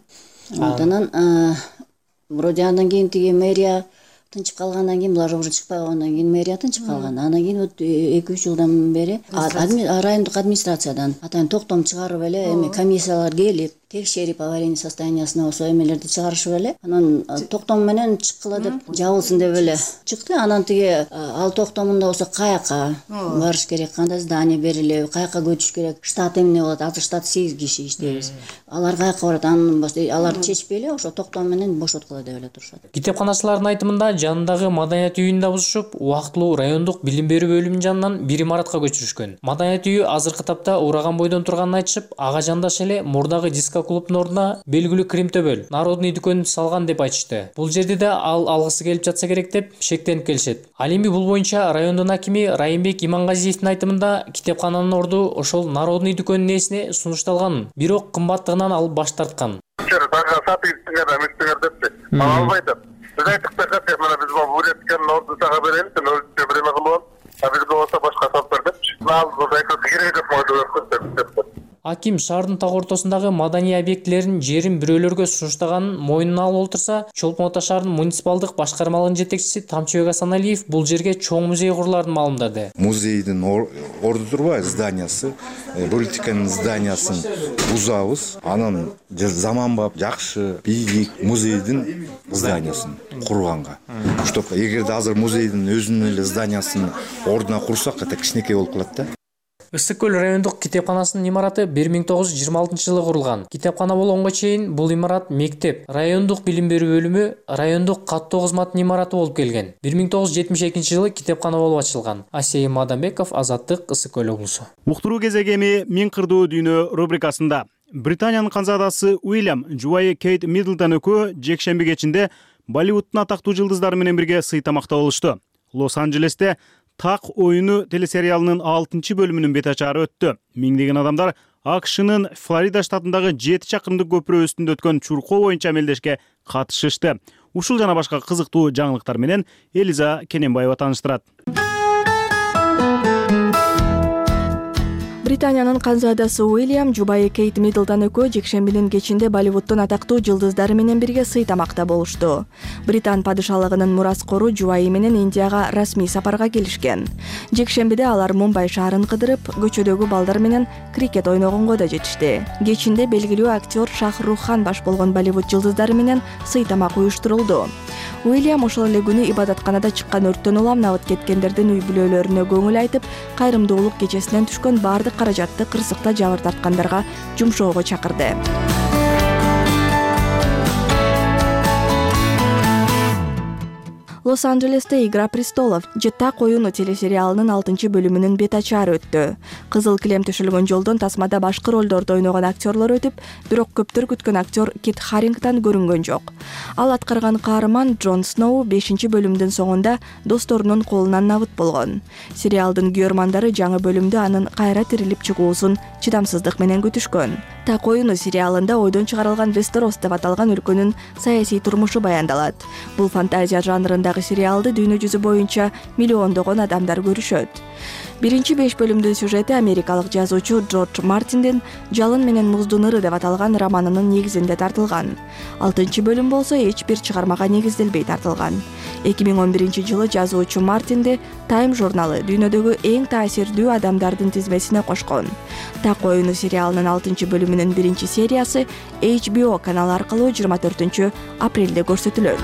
Анан вроде андан кийин тиги мэрия тынчып калгандан кийин, булар уже чыкпай калгандан кийин мэрия тынчып калган. Анан кийин эки үч жылдан бери райондук администрациядан атайын токтом чыгарып эле эми комиссиялар келип текшерип аварийный состояниясына болсо эмелерди чыгарышып эле анан токтом менен чыккыла деп жабылсын деп эле чыкты. Анан тиги ал токтомунда болсо каяка барыш керек, кандай здание берилеби, каяка көчүш керек, штат эмне болот, азыр штат сегиз киши иштейбиз. Алар каяка барат, анын аларды чечпей эле ошо токтом менен бошоткула деп эле турушат. Китепканачылардын айтымында жанындагы маданият үйүн да бузушуп, убактылуу райондук билим берүү бөлүмүнүн жанынан бир имаратка көчүрүшкөн. Маданият үйү азыркы тапта ураган бойдон турганын айтышып, ага жандаш эле мурдагы диско клубдун ордуна белгилүү крем төбөл народный дүкөнүн салган деп айтышты. Бул жерде да ал алгысы келип жатса керек деп шектенип келишет. Ал эми бул боюнча райондун акими Райымбек Имангазиевдин айтымында китепкананын орду ошол народный дүкөнүнүн ээсине сунушталганын, бирок кымбаттыгынан ал баш тарткан. Албайды. Biz aytık da kaç mana biz bu üretken ordu sağa verelim, sen ölçü birine kılın. Biz de olsa başka saplar деп. Nal bu da керек деп modu. Аким шаардын так ортосундагы маданий объектилеринин жерин бирөөлөргө сунуштаганын мойнуна алып олтурса, Чолпон Ата шаарынын муниципалдык башкармалыгынын жетекчиси Тамчыбек Асаналиев бул жерге чоң музей куруларын маалымдады. Музейдин орду турбайбы зданиясы, политиканын зданиясын бузабыз, анан заманбап, жакшы, бийик музейдин зданиясын курганга. Чтоб эгерде азыр музейдин өзүнүн эле зданиясын ордуна курсак, это кичинекей болуп калат да. Ысык көл райондук китепканасынын имараты бир миң тогуз жүз жыйырма алтынчы жылы курулган. Китепкана болгонго чейин бул имарат мектеп, райондук билим берүү бөлүмү, райондук каттоо кызматынын имараты болуп келген. бир миң тогуз жүз жетимиш экинчи жылы китепкана болуп ачылган. Асейим Мадамбеков, Азаттык, Ысык көл облусу. Уктуруу кезеги эми Миң кырдуу дүйнө рубрикасында Британиянын канзадасы Уильям жубайы Кейт Миддлтон экөө жекшемби кечинде Болливудтун атактуу жылдыздары менен бирге сый тамакта болушту. Лос-Анджелесте Так оюну телесериалынын алтынчы бөлүмүнүн бет ачары өттү. Миңдеген адамдар АКШнын Флорида штатындагы жети чакырымдык көпүрө үстүндө өткөн чуркоо боюнча мелдешке катышышты. Ушул жана башка кызыктуу жаңылыктар менен Элиза Кененбаева тааныштырат. Британиянын канзадасы Уильям жубайы Кейт Миддлтон экөө жекшембинин кечинде Болливудтун атактуу жылдыздары менен бирге сый тамакта болушту. Британ падышалыгынын мураскору жубайы менен Индияга расмий сапарга келишкен. Жекшембиде алар Мумбай шаарын кыдырып, көчөдөгү балдар менен крикет ойногонго да жетишти. Кечинде белгилүү актер Шах Рух Хан баш болгон Болливуд жылдыздары менен сый тамак уюштурулду. Уильям ошол эле күнү ибадатканада чыккан өрттөн улам набыт кеткендердин үй бүлөлөрүнө көңүл айтып, кайрымдуулук кечесинен түшкөн баардык каражатты кырсыкта жабыр тарткандарга жумшоого чакырды. Лос-Анджелесте «Игра престолов» же Так оюну телесериалынын алтынчы бөлүмүнүн бет ачары өттү. Кызыл килем төшөлгөн жолдон тасмада башкы ролдорду ойногон актерлор өтүп, бирок көптөр күткөн актер Кит Харингтон көрүнгөн жок. Ал аткарган каарман Джон Сноу бешинчи бөлүмдүн соңунда досторунун колунан набыт болгон. Сериалдын күйөрмандары жаңы бөлүмдө анын кайра тирилип чыгуусун чыдамсыздык менен күтүшкөн. Так оюну сериалында ойдон чыгарылган Вестерос деп аталган өлкөнүн саясий турмушу баяндалат. Бул фантазия жанрындагы сериалды дүйнө жүзү боюнча миллиондогон адамдар көрүшөт. Биринчи беш бөлүмдүн сюжети америкалык жазуучу Джордж Мартиндин «Жалын менен муздун ыры» деп аталган романынын негизинде тартылган. Алтынчы бөлүм болсо эч бир чыгармага негизделбей тартылган. эки миң он биринчи жылы жазуучу Мартинди Time журналы дүйнөдөгү эң таасирдүү адамдардын тизмесине кошкон. Так оюну сериалынын алтынчы бөлүмүнүн биринчи сериясы эйч би о каналы аркылуу жыйырма төртүнчү апрелде көрсөтүлөт.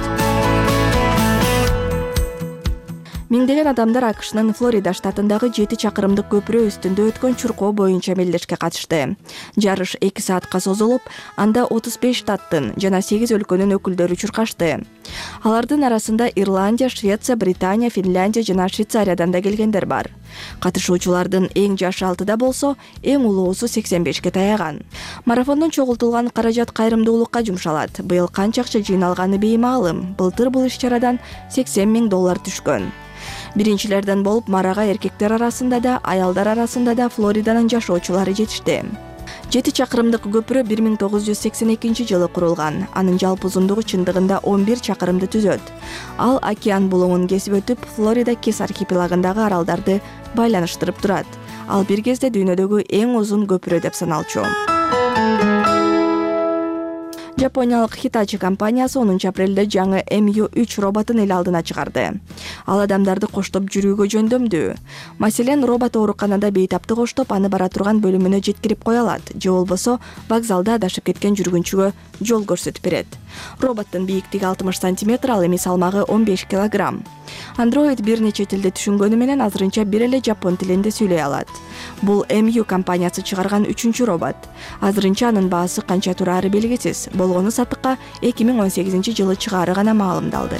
Миңдеген адамдар АКШнын Флорида штатындагы жети чакырымдык көпүрө үстүндө өткөн чуркоо боюнча мелдешке катышты. Жарыш эки саатка созулуп, анда отуз беш штаттын жана сегиз өлкөнүн өкүлдөрү чуркашты. Алардын арасында Ирландия, Швеция, Британия, Финляндия жана Швейцариядан да келгендер бар. Катышуучулардын эң жашы алтыда болсо, эң улуусу сексен бешке таяган. Марафондон чогултулган каражат кайрымдуулукка жумшалат. Быйыл канча акча жыйналганы беймаалым. Былтыр бул иш-чарадан сексен миң доллар түшкөн. Биринчилерден болуп марага эркектер арасында да, аялдар арасында да Флориданын жашоочулары жетишти. жети чакырымдык көпүрө бир миң тогуз жүз сексен экинчи жылы курулган. Анын жалпы узундугу чындыгында он бир чакырымды түзөт. Ал океан булуңун кесип өтүп, Флорида Кес архипелагындагы аралдарды байланыштырып турат. Ал бир кезде дүйнөдөгү эң узун көпүрө деп саналчу. Жапониялык Hitachi компаниясы онунчу апрелде жаңы эм ю үч роботун эл алдына чыгарды. Ал адамдарды коштоп жүрүүгө жөндөмдүү. Маселен, робот ооруканада бейтапты коштоп, аны бара турган бөлүмүнө жеткирип кое алат, же болбосо вокзалда адашып кеткен жүргүнчүгө жол көрсөтүп берет. Роботтун бийиктиги алтымыш сантиметр, ал эми салмагы он беш килограмм. Android бир нече тилде түшүнгөнү менен азырынча бир эле жапон тилинде сүйлөй алат. Бул эм ю компаниясы чыгарган үчүнчү робот. Азырынча анын баасы канча турары белгисиз. Болгону сатыкка эки миң он сегизинчи жылы чыгаары гана маалымдалды.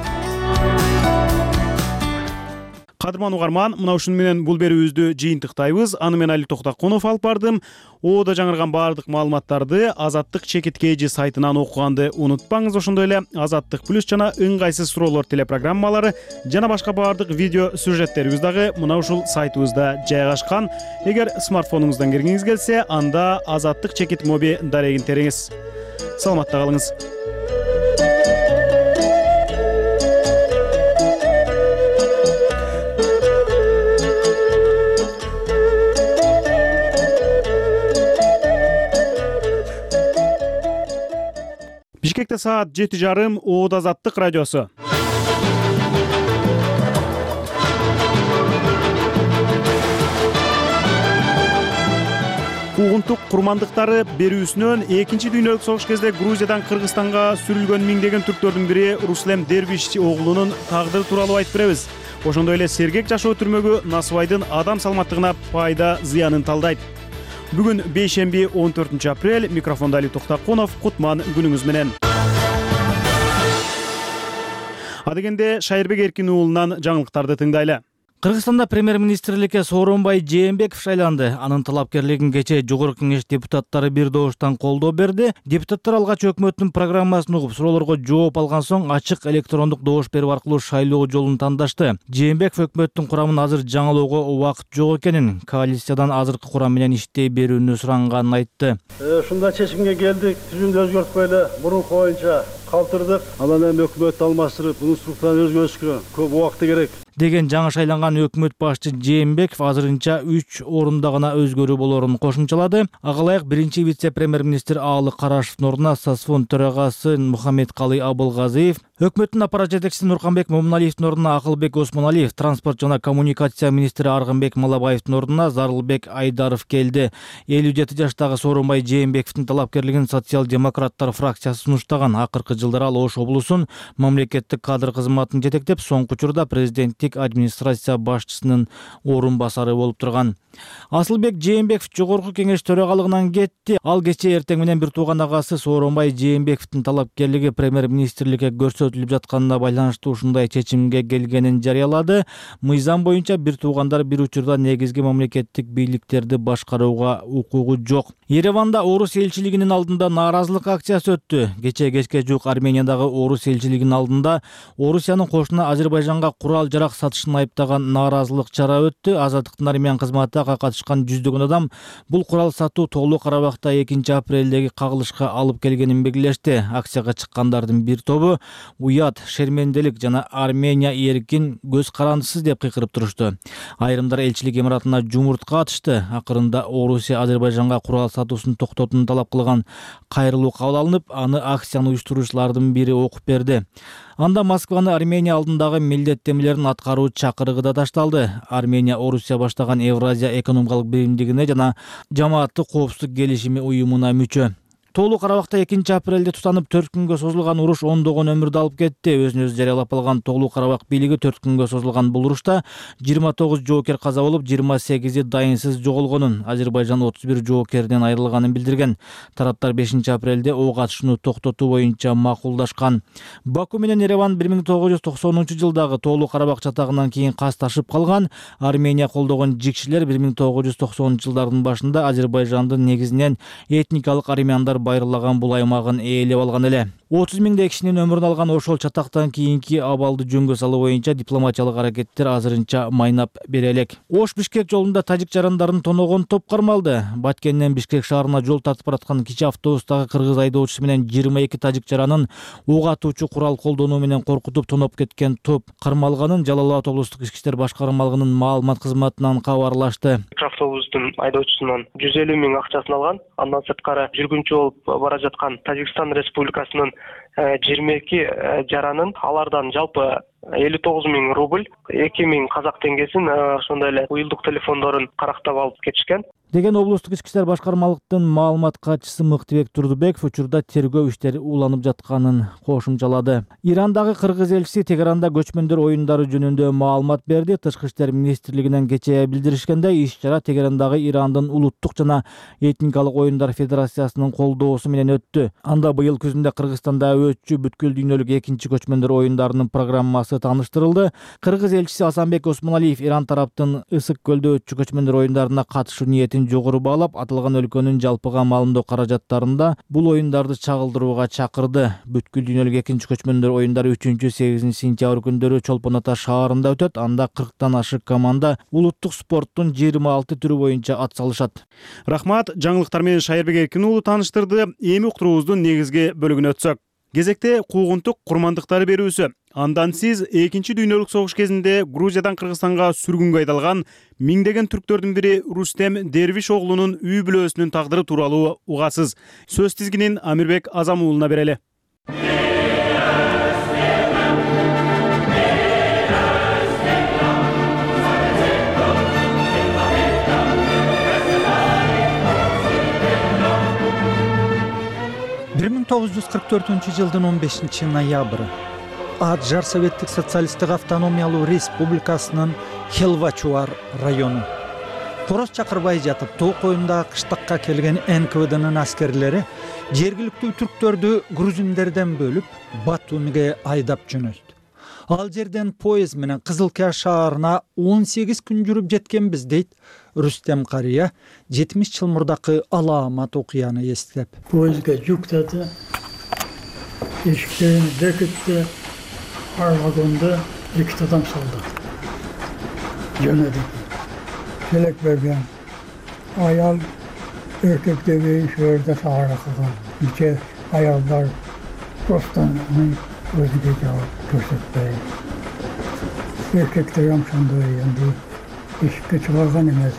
Кадырман угарман, мына ушуну менен бул берүүбүздү жыйынтыктайбыз. Аны мен Али Токтакунов алып бардым. Оодо жаңырган баардык маалыматтарды Азаттык чекит кей жи сайтынан окуганды унутпаңыз. Ошондой эле Азаттык плюс жана ыңгайсыз суроолор телепрограммалары жана башка баардык видео сюжеттерибиз дагы мына ушул сайтыбызда жайгашкан. Эгер смартфонуңуздан киргиңиз келсе, анда Азаттык чекит моби дарегин териңиз. Саламатта калыңыз. Бишкекте саат жети жарым, Оод Азаттык радиосу. Куугунтук курмандыктары берүүсүнөн экинчи дүйнөлүк согуш кезде Грузиядан Кыргызстанга сүрүлгөн миңдеген түрктөрдүн бири Руслем Дербиш оглунун тагдыры тууралуу айтып беребиз. Ошондой эле сергек жашоо түрмөгү Насыбайдын адам саламаттыгына пайда зыянын талдайт. Бүгүн бейшемби он төртүнчү апрель, микрофонда Али Токтакунов, кутман күнүңүз менен. Адегенде Шайырбек Эркин уулунан жаңылыктарды тыңдайлы. Кыргызстанда премьер-министрликке Сооронбай Жээнбеков шайланды. Анын талапкерлигин кечээ Жогорку Кеңеш депутаттары бир добуштан колдоо берди. Депутаттар алгач өкмөттүн программасын угуп, суроолорго жооп алган соң ачык электрондук добуш берүү аркылуу шайлоо жолун тандашты. Жээнбеков өкмөттүн курамын азыр жаңылоого убакыт жок экенин, коалициядан азыркы курам менен иштей берүүнү суранганын айтты. Ушундай чечимге келдик, түзүмдү өзгөртпөй эле мурунку боюнча калтырдык. Анан эми өкмөттү алмаштырып, мунун структураны өзгөртүшкө көп убакыт керек. Деген жаңы шайланган өкмөт башчы Жээнбеков азырынча үч орунда гана өзгөрүү болорун кошумчалады. Ага ылайык биринчи вице-премьер-министр Аалы Карашевдин ордуна Сасфон төрагасы Мухаммедкалый Абылгазиев, өкмөттүн аппарат жетекчиси Нурканбек Момуналиевдин ордуна Акылбек Осмоналиев, транспорт жана коммуникация министри Аргынбек Малабаевдин ордуна Зарылбек Айдаров келди. элүү жети жаштагы Сооронбай Жээнбековдун талапкерлигин социал-демократтар фракциясы сунуштаган. Акыркы жылдары ал Ош облусунун мамлекеттик кадр кызматын жетектеп, соңку учурда президенттик администрация башчысынын орун басары болуп турган. Асылбек Жээнбеков Жогорку Кеңеш төрагалыгынан кетти. Ал кечээ эртең менен бир тууган агасы Сооронбай Жээнбековдун талапкерлиги премьер-министрликке көрсөтүлүп жатканына байланыштуу ушундай чечимге келгенин жарыялады. Мыйзам боюнча бир туугандар бир учурда негизги мамлекеттик бийликтерди башкарууга укугу жок. Ереванда Орус элчилигинин алдында нааразылык акциясы өттү. Кечээ кечке жуук Армениядагы Орус элчилигинин алдында Орусиянын кошуна Азербайжанга курал жарак сатышын айыптаган нааразылык чара өттү. Азаттыктын армян кызматы катышкан жүздөгөн адам бул курал сатуу Тоолуу Карабакта экинчи апрелдеги кагылышка алып келгенин белгилешти. Акцияга чыккандардын бир тобу уят, шерменделик жана Армения эркин, көз карандысыз деп кыйкырып турушту. Айрымдар элчилик имаратына жумуртка атышты. Акырында Орусия Азербайжанга курал сатуусун токтотууну талап кылган кайрылуу кабыл алынып, аны акцияны уюштуруучулардын бири окуп берди. Анда Москваны Армения алдындагы милдеттенмелерин аткаруу чакырыгы да ташталды. Армения Орусия баштаган Евразия экономикалык биримдигине жана Жамааттык коопсуздук келишими уюмуна мүчө. Тоолуу Карабакта экинчи апрелде тутанып төрт күнгө созулган уруш ондогон өмүрдү алып кетти. Өзүн өзү жарыялап алган Тоолуу Карабак бийлиги төрт күнгө созулган бул урушта жыйырма тогуз жоокер каза болуп, жыйырма сегизи дайынсыз жоголгонун, Азербайжан отуз бир жоокеринен айрылганын билдирген. Тараптар бешинчи апрелде ок атышууну токтотуу боюнча макулдашкан. Баку менен Ереван бир миң тогуз жүз токсонунчу жылдагы Тоолуу Карабак чатагынан кийин касташып калган. Армения колдогон жикшилер бир миң тогуз жүз токсонунчу жылдардын башында Азербайжандын негизинен этникалык армяндар байырлаган бул аймагын ээлеп алган эле. отуз миңдей кишинин өмүрүн алган ошол чатактан кийинки абалды жөнгө салуу боюнча дипломатиялык аракеттер азырынча майнап бере элек. Ош Бишкек жолунда тажик жарандарын тоногон топ кармалды. Баткенден Бишкек шаарына жол тартып бараткан кичи автобустагы кыргыз айдоочусу менен жыйырма эки тажик жаранын ок атуучу курал колдонуу менен коркутуп тоноп кеткен топ кармалганын Жалал Абад облустук ички иштер башкармалыгынын маалымат кызматынан кабарлашты. Автобустун айдоочусунан жүз элүү миң акчасын алган. Андан сырткары жүргүнчү болуп бара жаткан Тажикстан Республикасынын жыйырма эки жаранын, алардан жалпы элүү тогуз миң рубль, эки миң казак теңгесин, ошондой эле уюлдук телефондорун карактап алып кетишкен деген облустук ички иштер башкармалыктын маалымат катчысы Мыктыбек Турдубеков учурда тергөө иштери уланып жатканын кошумчалады. Ирандагы кыргыз элчиси Тегеранда көчмөндөр оюндары жөнүндө маалымат берди. Тышкы иштер министрлигинен кечээ билдиришкендей, иш-чара Тегерандагы Ирандын улуттук жана этникалык оюндар федерациясынын колдоосу менен өттү. Анда быйыл күзүндө Кыргызстанда өтчү бүткүл дүйнөлүк экинчи көчмөндөр оюндарынын программасы тааныштырылды. Кыргыз элчиси Асанбек Осмоналиев Иран тараптын Ысык көлдө өтчү көчмөндөр оюндарына катышуу ниетин жогору баалап, аталган өлкөнүн жалпыга маалымдоо каражаттарында бул оюндарды чагылдырууга чакырды. Бүткүл дүйнөлүк экинчи көчмөндөр оюндары үчүнчү сегизинчи сентябрь күндөрү Чолпон Ата шаарында өтөт. Анда кырктан ашык команда улуттук спорттун жыйырма алты түрү боюнча ат салышат. Рахмат, жаңылыктар менен Шайырбек Эркин уулу тааныштырды. Эми уктуруубуздун негизги бөлүгүнө өтсөк. Кезекте куугунтук курмандыктары берүүсү. Андан сиз экинчи дүйнөлүк согуш кезинде Грузиядан Кыргызстанга сүргүнгө айдалган миңдеген түрктөрдүн бири Рустем Дервиш оглунун үй бүлөсүнүн тагдыры тууралуу угасыз. Сөз тизгинин Амирбек Азам уулуна берели. бир миң тогуз жүз кырк төртүнчү жылдын он бешинчи ноябры Аджар Советтик социалисттик автономиялуу республикасынын Хелвачуар району. Короз чакырбай жатып, тоо коюндагы кыштакка келген эн ка вэ дэнин аскерлери жергиликтүү түрктөрдү грузиндерден бөлүп, Батумиге айдап жөнөттү. Ал жерден поезд менен Кызылкия шаарына он сегиз күн жүрүп жеткенбиз, дейт Рустем карыя жетимиш жыл мурдакы алаамат окуяны эстеп. Поездга жүктөдү, эшиктерин бекитти, ар вагонда эки адам салды. Жөнөдү. Желек берген. Аял эркектеги шөрдө саара кылган. Нече аялдар просто өзүгө жаап көрсөтпөй. Эркектер ошондой энди эшикке чыгарган эмес.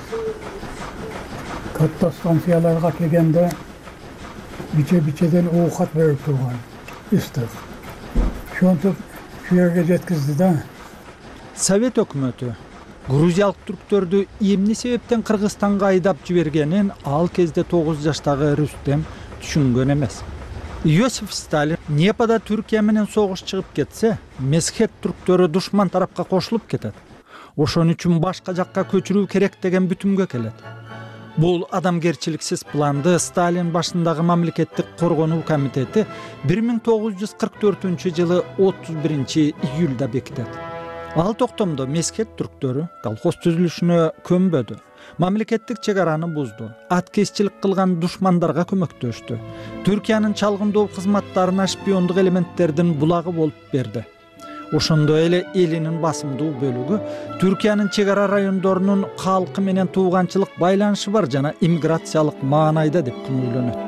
Катта станцияларга келгенде биче-бичеден оокат берип турган. Ыстык. Ошентип шу жерге жеткизди да. Совет өкмөтү грузиялык түрктөрдү эмне себептен Кыргызстанга айдап жибергенин ал кезде тогуз жаштагы Рустем түшүнгөн эмес. Иосиф Сталин Непада Түркия менен согуш чыгып кетсе, Месхет түрктөрү душман тарапка кошулуп кетет. Ошон үчүн башка жакка көчүрүү керек деген бүтүмгө келет. Бул адамгерчиликсиз планды Сталин башындагы мамлекеттик коргонуу комитети бир миң тогуз жүз кырк төртүнчү жылы отуз биринчи июлда бекитет. Ал токтомдо Месхет түрктөрү колхоз түзүлүшүнө көнбөдү. Мамлекеттик чек араны бузду. Аткезчилик кылган душмандарга көмөктөштү. Түркиянын чалгындоо кызматтарына шпиондук элементтердин булагы болуп берди. Ошондой эле элинин басымдуу бөлүгү Түркиянын чек ара райондорунун калкы менен тууганчылык байланышы бар жана иммиграциялык маанайда деп күнөөлөнөт.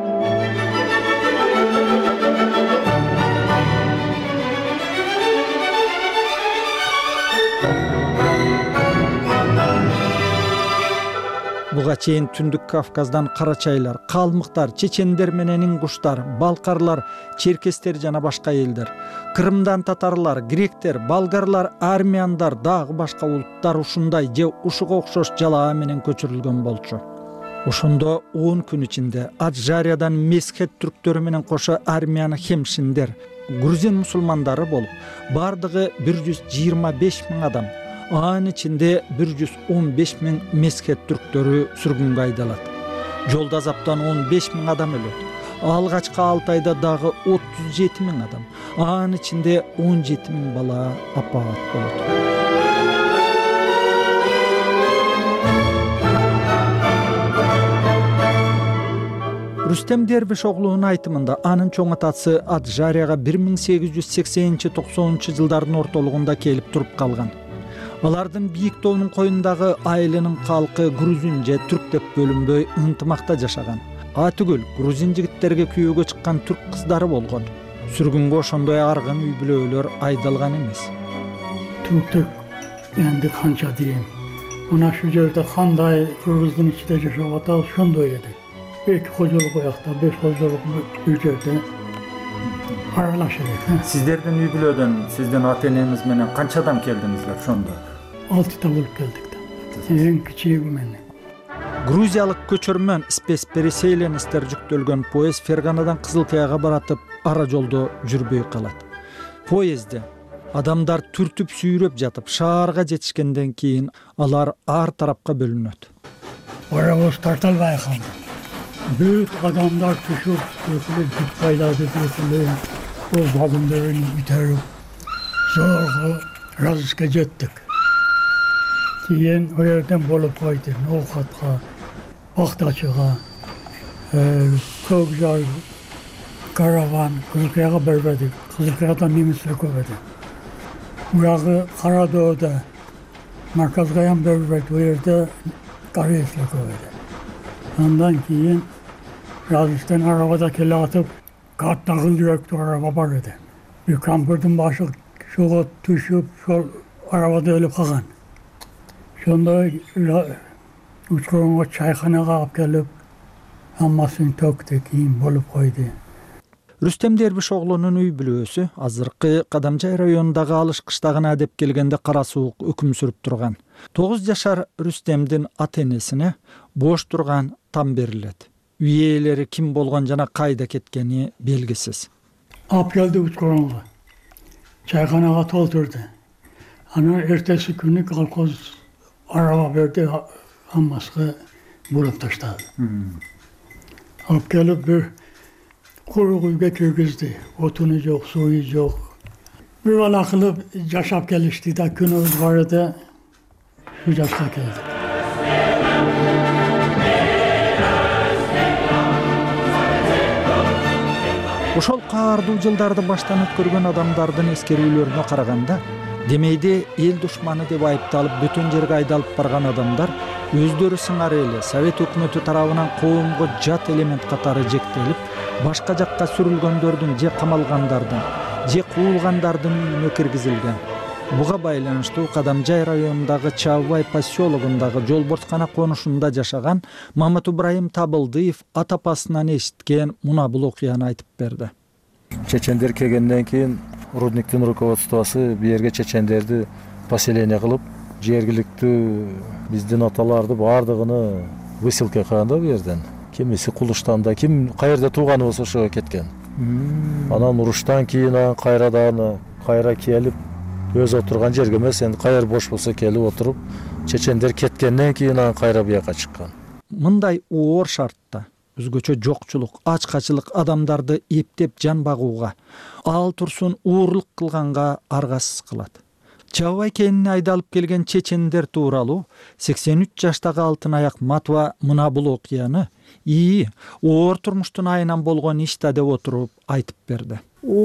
Буга чейин Түндүк Кавказдан карачайлар, калмыктар, чечендер менен ингуштар, балкарлар, черкестер жана башка элдер, Крымдан татарлар, гректер, болгарлар, армяндар, дагы башка улуттар ушундай же ушуга окшош жалаа менен көчүрүлгөн болчу. Ошондо он күн ичинде Аджариядан Месхет түрктөрү менен кошо армяны хемшиндер, грузин мусулмандары болуп, бардыгы бир жүз жыйырма беш миң адам. Анын ичинде бир жүз он беш миң Месхет түрктөрү сүргүнгө айдалат. Жолда азаптан он беш миң адам өлөт. Алгачкы алты айда дагы отуз жети миң адам. Анын ичинде он жети миң бала апаат болот. Рүстем Дербиш оглунун айтымында анын чоң атасы Аджарияга бир миң сегиз жүз сексенинчи токсонунчу жылдардын ортолугунда келип туруп калган. Алардын бийик тоонун коюндагы айылынын калкы грузин же түрк деп бөлүнбөй ынтымакта жашаган. А түгүл грузин жигиттерге күйөөгө чыккан түрк кыздары болгон. Сүргүнгө ошондой аргын үй бүлөлөр айдалган эмес. Түрктүк энди канча дейм. Мына шу жерде кандай кыргыздын ичинде жашап атабыз ошондой эле. Эки кожолук оякта, беш кожолук бир жерде аралашып элек. Сиздердин үй бүлөдөн, сиздин ата энеңиз менен канча адам келдиңиздер ошондо? Алтыда болуп келдик да. Эң кичиги менен. Грузиялык көчөрмөн Спес Переселенистер жүктөлгөн поезд Ферганадан Кызылкаяга баратып, ара жолдо жүрбөй калат. Поездде адамдар түртүп сүйрөп жатып, шаарга жетишкенден кийин алар ар тарапка бөлүнөт. Паровоз тартылбай калды. Büyük adamlar düşüp, dökülüp, gitpayladı dökülüp, o vagınlarını biterip, zorla Razıska gittik. Keyin o yerden bolup koydu, Novxatga, Aktaçıga, Kökjar, Karavan, Kızılkayaga berbedik. Kızılkayadan Nemisler köpedi. Bu yağı Karadağ'da, Markazgayan berbedik, o yerde Karayesler köpedi. Ondan keyin Razistan arabada kelle atıp Kartdağıl direktör araba var idi. Bir kampırdın başı şoğa düşüp şu arabada ölüp kalgan. Şonda uçkurunga çayxanaga alıp gelip hammasını töktü keyin bolup koydu. Rüstem Derbiş oğlunun үй бүлөөсү азыркы Кадамжай районундагы алыш кыштагына деп келгенде кара суук өкүм сүрүп турган. тогуз жашар Рүстемдин ата энесине бош турган там берилет. Үй ээлери ким болгон жана кайда кеткени белгисиз. Алып келди Учкуронго. Чайханага толтурду. Анан эртеси күнү колхоз араба берди, хаммаска буруп таштады. Алып келип бир kuruq uyga kirgizdi. Otunu yok, suyu yok. Bir vala kılıp yaşap gelişti de günümüz vardı. Şu yaşta geldik. Ошол каардуу жылдарды баштан өткөргөн адамдардын эскерүүлөрүнө караганда, демейде эл душманы деп айыпталып бүтүн жерге айдалып барган адамдар өздөрү сыңар эле Совет өкмөтү тарабынан коомго жат элемент катары жектелип, башка жакка сүрүлгөндөрдүн же камалгандардын, же куулгандардын үйүнө киргизилген. Буга байланыштуу Кадамжай районундагы Чавбай поселогундагы Жолборткана конушунда жашаган Мамат Ибраим Табылдыев ата апасынан эшиткен мына бул окуяны айтып берди. Чечендер келгенден кийин рудниктин руководствосу бу жерге чечендерди поселение кылып, жергиликтүү биздин аталарды баардыгыны выселка кылган да бу жерден. Кимиси Кулуштанда, ким каерде тууганы болсо ошого кеткен. Анан уруштан кийин кайрадан кайра келип өз отурган жерге эмес, энди кайер бош болсо келип отуруп, чечендер кеткенден кийин анан кайра буяка чыккан. Мындай оор шартта өзгөчө жокчулук, ачкачылык адамдарды эптеп жан багууга, ал турсун уурлук кылганга аргасыз кылат. Чавбай кенине айдалып келген чечендер тууралуу сексен үч жаштагы Алтын аяк Матва мына бул окуяны ии оор турмуштун айынан болгон ишта деп отуруп айтып берди.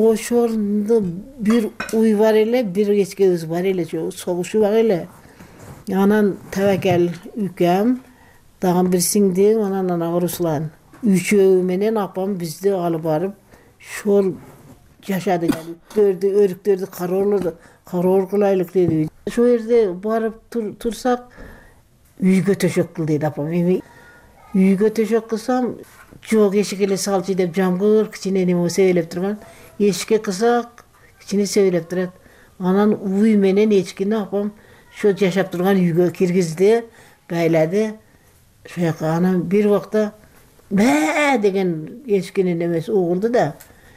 Ошондо бир уй бар эле, бир кечкебиз бар эле, согушу бар эле. Анан Табакел үкем, дагы бир сиңдим, анан ана Руслан. Үчөө менен апам бизди алып барып, шол жашады. Төрдү, өрүктөрдү кароолорду, кароор кылайлык деди. Ошол жерде барып турсак, үйгө төшөк кыл деди апам. Эми үйгө төшөк кылсам, жок эшик эле салчы деп жамгыр кичине неме себелеп турган. Эшикке кылсак, кичине себелеп турат. Анан уй менен эчкини апам шо жашап турган үйгө киргизди, байлады. Шояка анан бир убакта баа деген эчкинин эмеси угулду да.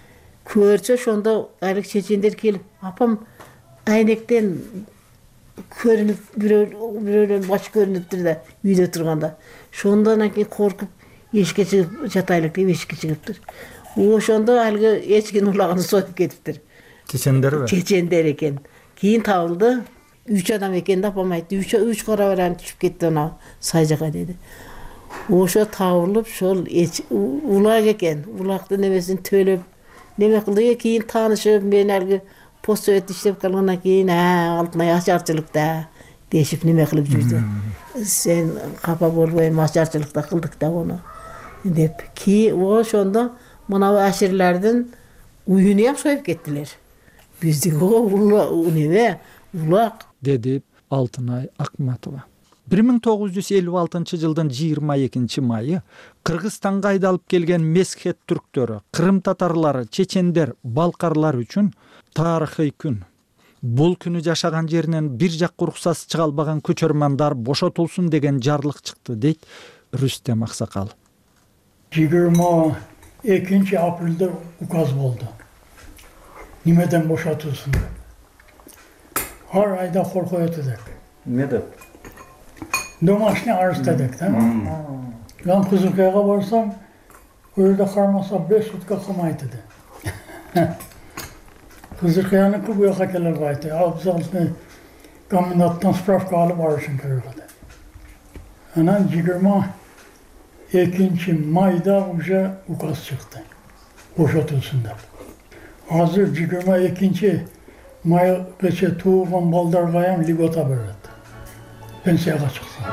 Көрсө ошондо айрык чечендер келип, апам айнектен көрүнүп, бирөөлөн баш көрүнүптүр да үйдө турганда. Шондан кийин коркуп эшикке чыгып жатайлык деп эшикке чыгыптыр. Ошондо алгы эчкин улагын союп кетиптир. Чечендерби? Чечендер экен. Кийин табылды. Үч адам экен да апам айтты. Үч үч кара баран түшүп кетти ана сай жака деди. ошо табылып ошол улак экен. Улактын немесин төлөп неме кылды, кийин таанышып, мен алгы постсовет иштеп калгандан кийин Алтынай ачарчылыкта дешип неме кылып жүрдү. Сен капа болбой ачарчылыкта кылдык да ону деп. Ки ошондо мына аширлердин уюну ham союп кеттилер. Биздики неме улак деди Алтынай Акматова. бир миң тогуз жүз элүү алтынчы жылдын жыйырма экинчи майы Кыргызстанга айдалып келген месхет түрктөрү, кырым татарлары, чечендер, балкарлар үчүн тарыхый күн. Бул күнү жашаган жеринен бир жакка уруксатсыз чыга албаган көчөрмандар бошотулсун деген жарлык чыкты, дейт Рүстем Аксакал. жыйырма экинчи апрелде указ болду. Немеден бошотулсун деп. Ар айда коркоет эдик. Эмне деп? Домашний арест эдик, да? Мен Кызылкаяга барсам, у жерде кармаса беш сутка камайт эди. Кызылкаяныкы буяка келе албайт. Ал бизалны коменданттан справка алып барышың керек эди. Анан жыйырма экинчи майда уже указ чыкты. Бошотулсун деп. Азыр жыйырма экинчи майгача туулган балдарга ham льгота берет. Пенсияга чыкса.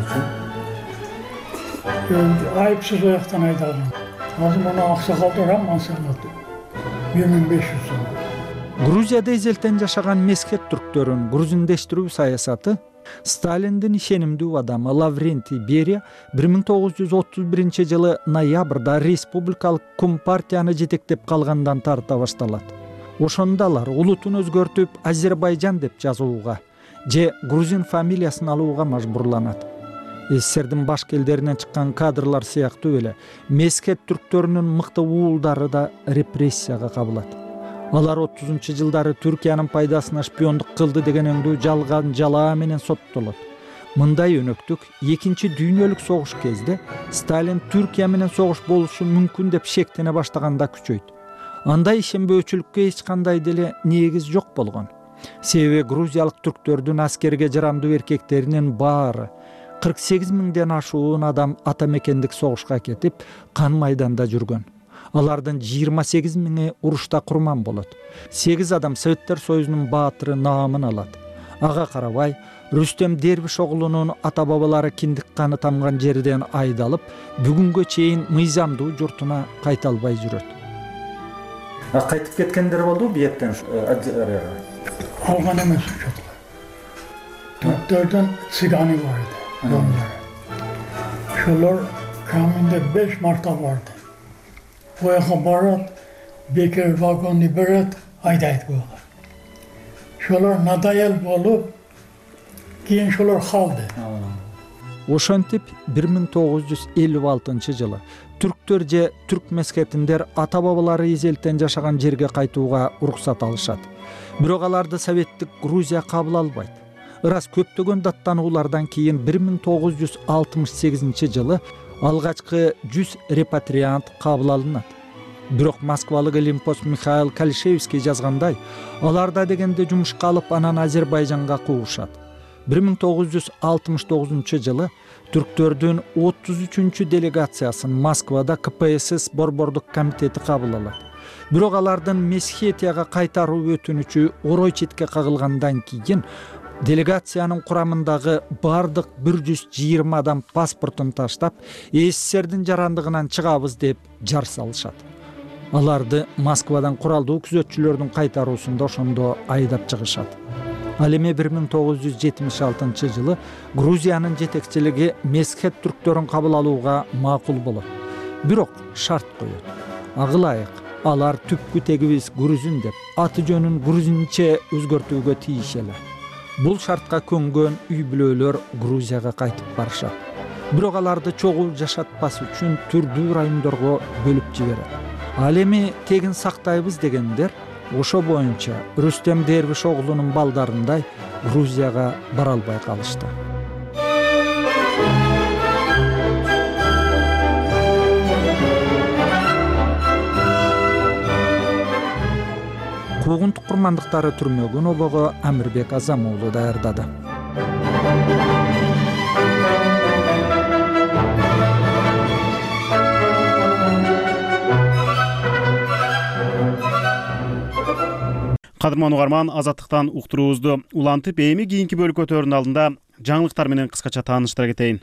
Айыпсыз ояктан айдалган. Азыр муну аксакалдар ham мансалат. бир миң беш жүз сом. Грузияда эзелтен жашаган месхет түрктөрүн грузиндештирүү саясаты Сталиндин ишенимдүү адамы Лаврентий Берия бир миң тогуз жүз отуз биринчи жылы ноябрда республикалык компартияны жетектеп калгандан тарта башталат. Ошондо алар улутун өзгөртүп Азербайжан деп жазууга же грузин фамилиясын алууга мажбурланат. СССРдин баш келдеринен чыккан кадрлар сыяктуу эле месхет түрктөрүнүн мыкты уулдары да репрессияга кабылат. Алар отузунчу жылдары Түркиянын пайдасына шпиондук кылды деген өңдүү жалган жалаа менен соттолот. Мындай өнөктүк экинчи дүйнөлүк согуш кезде Сталин Түркия менен согуш болушу мүмкүн деп шектене баштаганда күчөйт. Андай ишенбөөчүлүккө эч кандай деле негиз жок болгон. Себеби грузиялык түрктөрдүн аскерге жарамдуу эркектеринин баары кырк сегиз миңден ашуун адам ата мекендик согушка кетип, кан майданда жүргөн. Алардын жыйырма сегиз миңи урушта курман болот. сегиз адам Советтер Союзунун баатыры наамын алат. Ага карабай, Рүстем Дербишоглунун ата-бабалары киндик каны тамган жерден айдалып, бүгүнгө чейин мыйзамдуу журтуна кайта албай жүрөт. А кайтып кеткендер болду бияттан? Алган эмес учетлар. Түрктөрдүн цыганы бар эди. Ошолор каминде беш марта барды. Бояка барат, бекер вагонду берет, айдайт коелар. Ошолор надоел болуп, кийин ошолор калды. Ошентип бир миң тогуз жүз элүү алтынчы жылы түрктөр же түрк мескетиндер ата-бабалары эзелтен жашаган жерге кайтууга уруксат алышат. Бирок аларды советтик Грузия кабыл албайт. Ырас көптөгөн даттануулардан кийин бир миң тогуз жүз алтымыш сегизинчи жылы алгачкы жүз репатриант кабыл алынат. Бирок Москвалык Олимпос Михаил Калишевский жазгандай, аларда дегенде жумушка алып анан Азербайжанга куушат. бир миң тогуз жүз алтымыш тогузунчу жылы түрктөрдүн отуз үчүнчү делегациясын Москвада К П С С борбордук комитети кабыл алат. Бирок алардын Месхетияга кайтаруу өтүнүчү орой четке кагылгандан кийин делегациянын курамындагы бардык бир жүз жыйырма адам паспортун таштап, СССРдин жарандыгынан чыгабыз деп жар салышат. Аларды Москвадан куралдуу күзөтчүлөрдүн кайтаруусунда ошондо айдап чыгышат. Ал эми бир миң тогуз жүз жетимиш алтынчы жылы Грузиянын жетекчилиги Месхет түрктөрүн кабыл алууга макул болот. Бирок шарт коёт. Агылайык, алар түпкү тегибиз грузин деп аты жөнүн грузинче өзгөртүүгө тийиш эле. Бул шартка көнгөн үй бүлөлөр Грузияга кайтып барышат. Бирок аларды чогуу жашатпас үчүн түрдүү райондорго бөлүп жиберет. Ал эми тегин сактайбыз дегендер ошо боюнча Рүстем Дербишоглунун балдарындай Грузияга бара албай калышты. Куугунтук курмандыктары түрмөгүн обого Амирбек Азамуулу даярдады. Кадырман угарман, Азаттыктан уктуруубузду улантып, эми кийинки бөлүккө өтөөрдүн алдында жаңылыктар менен кыскача тааныштыра кетейин.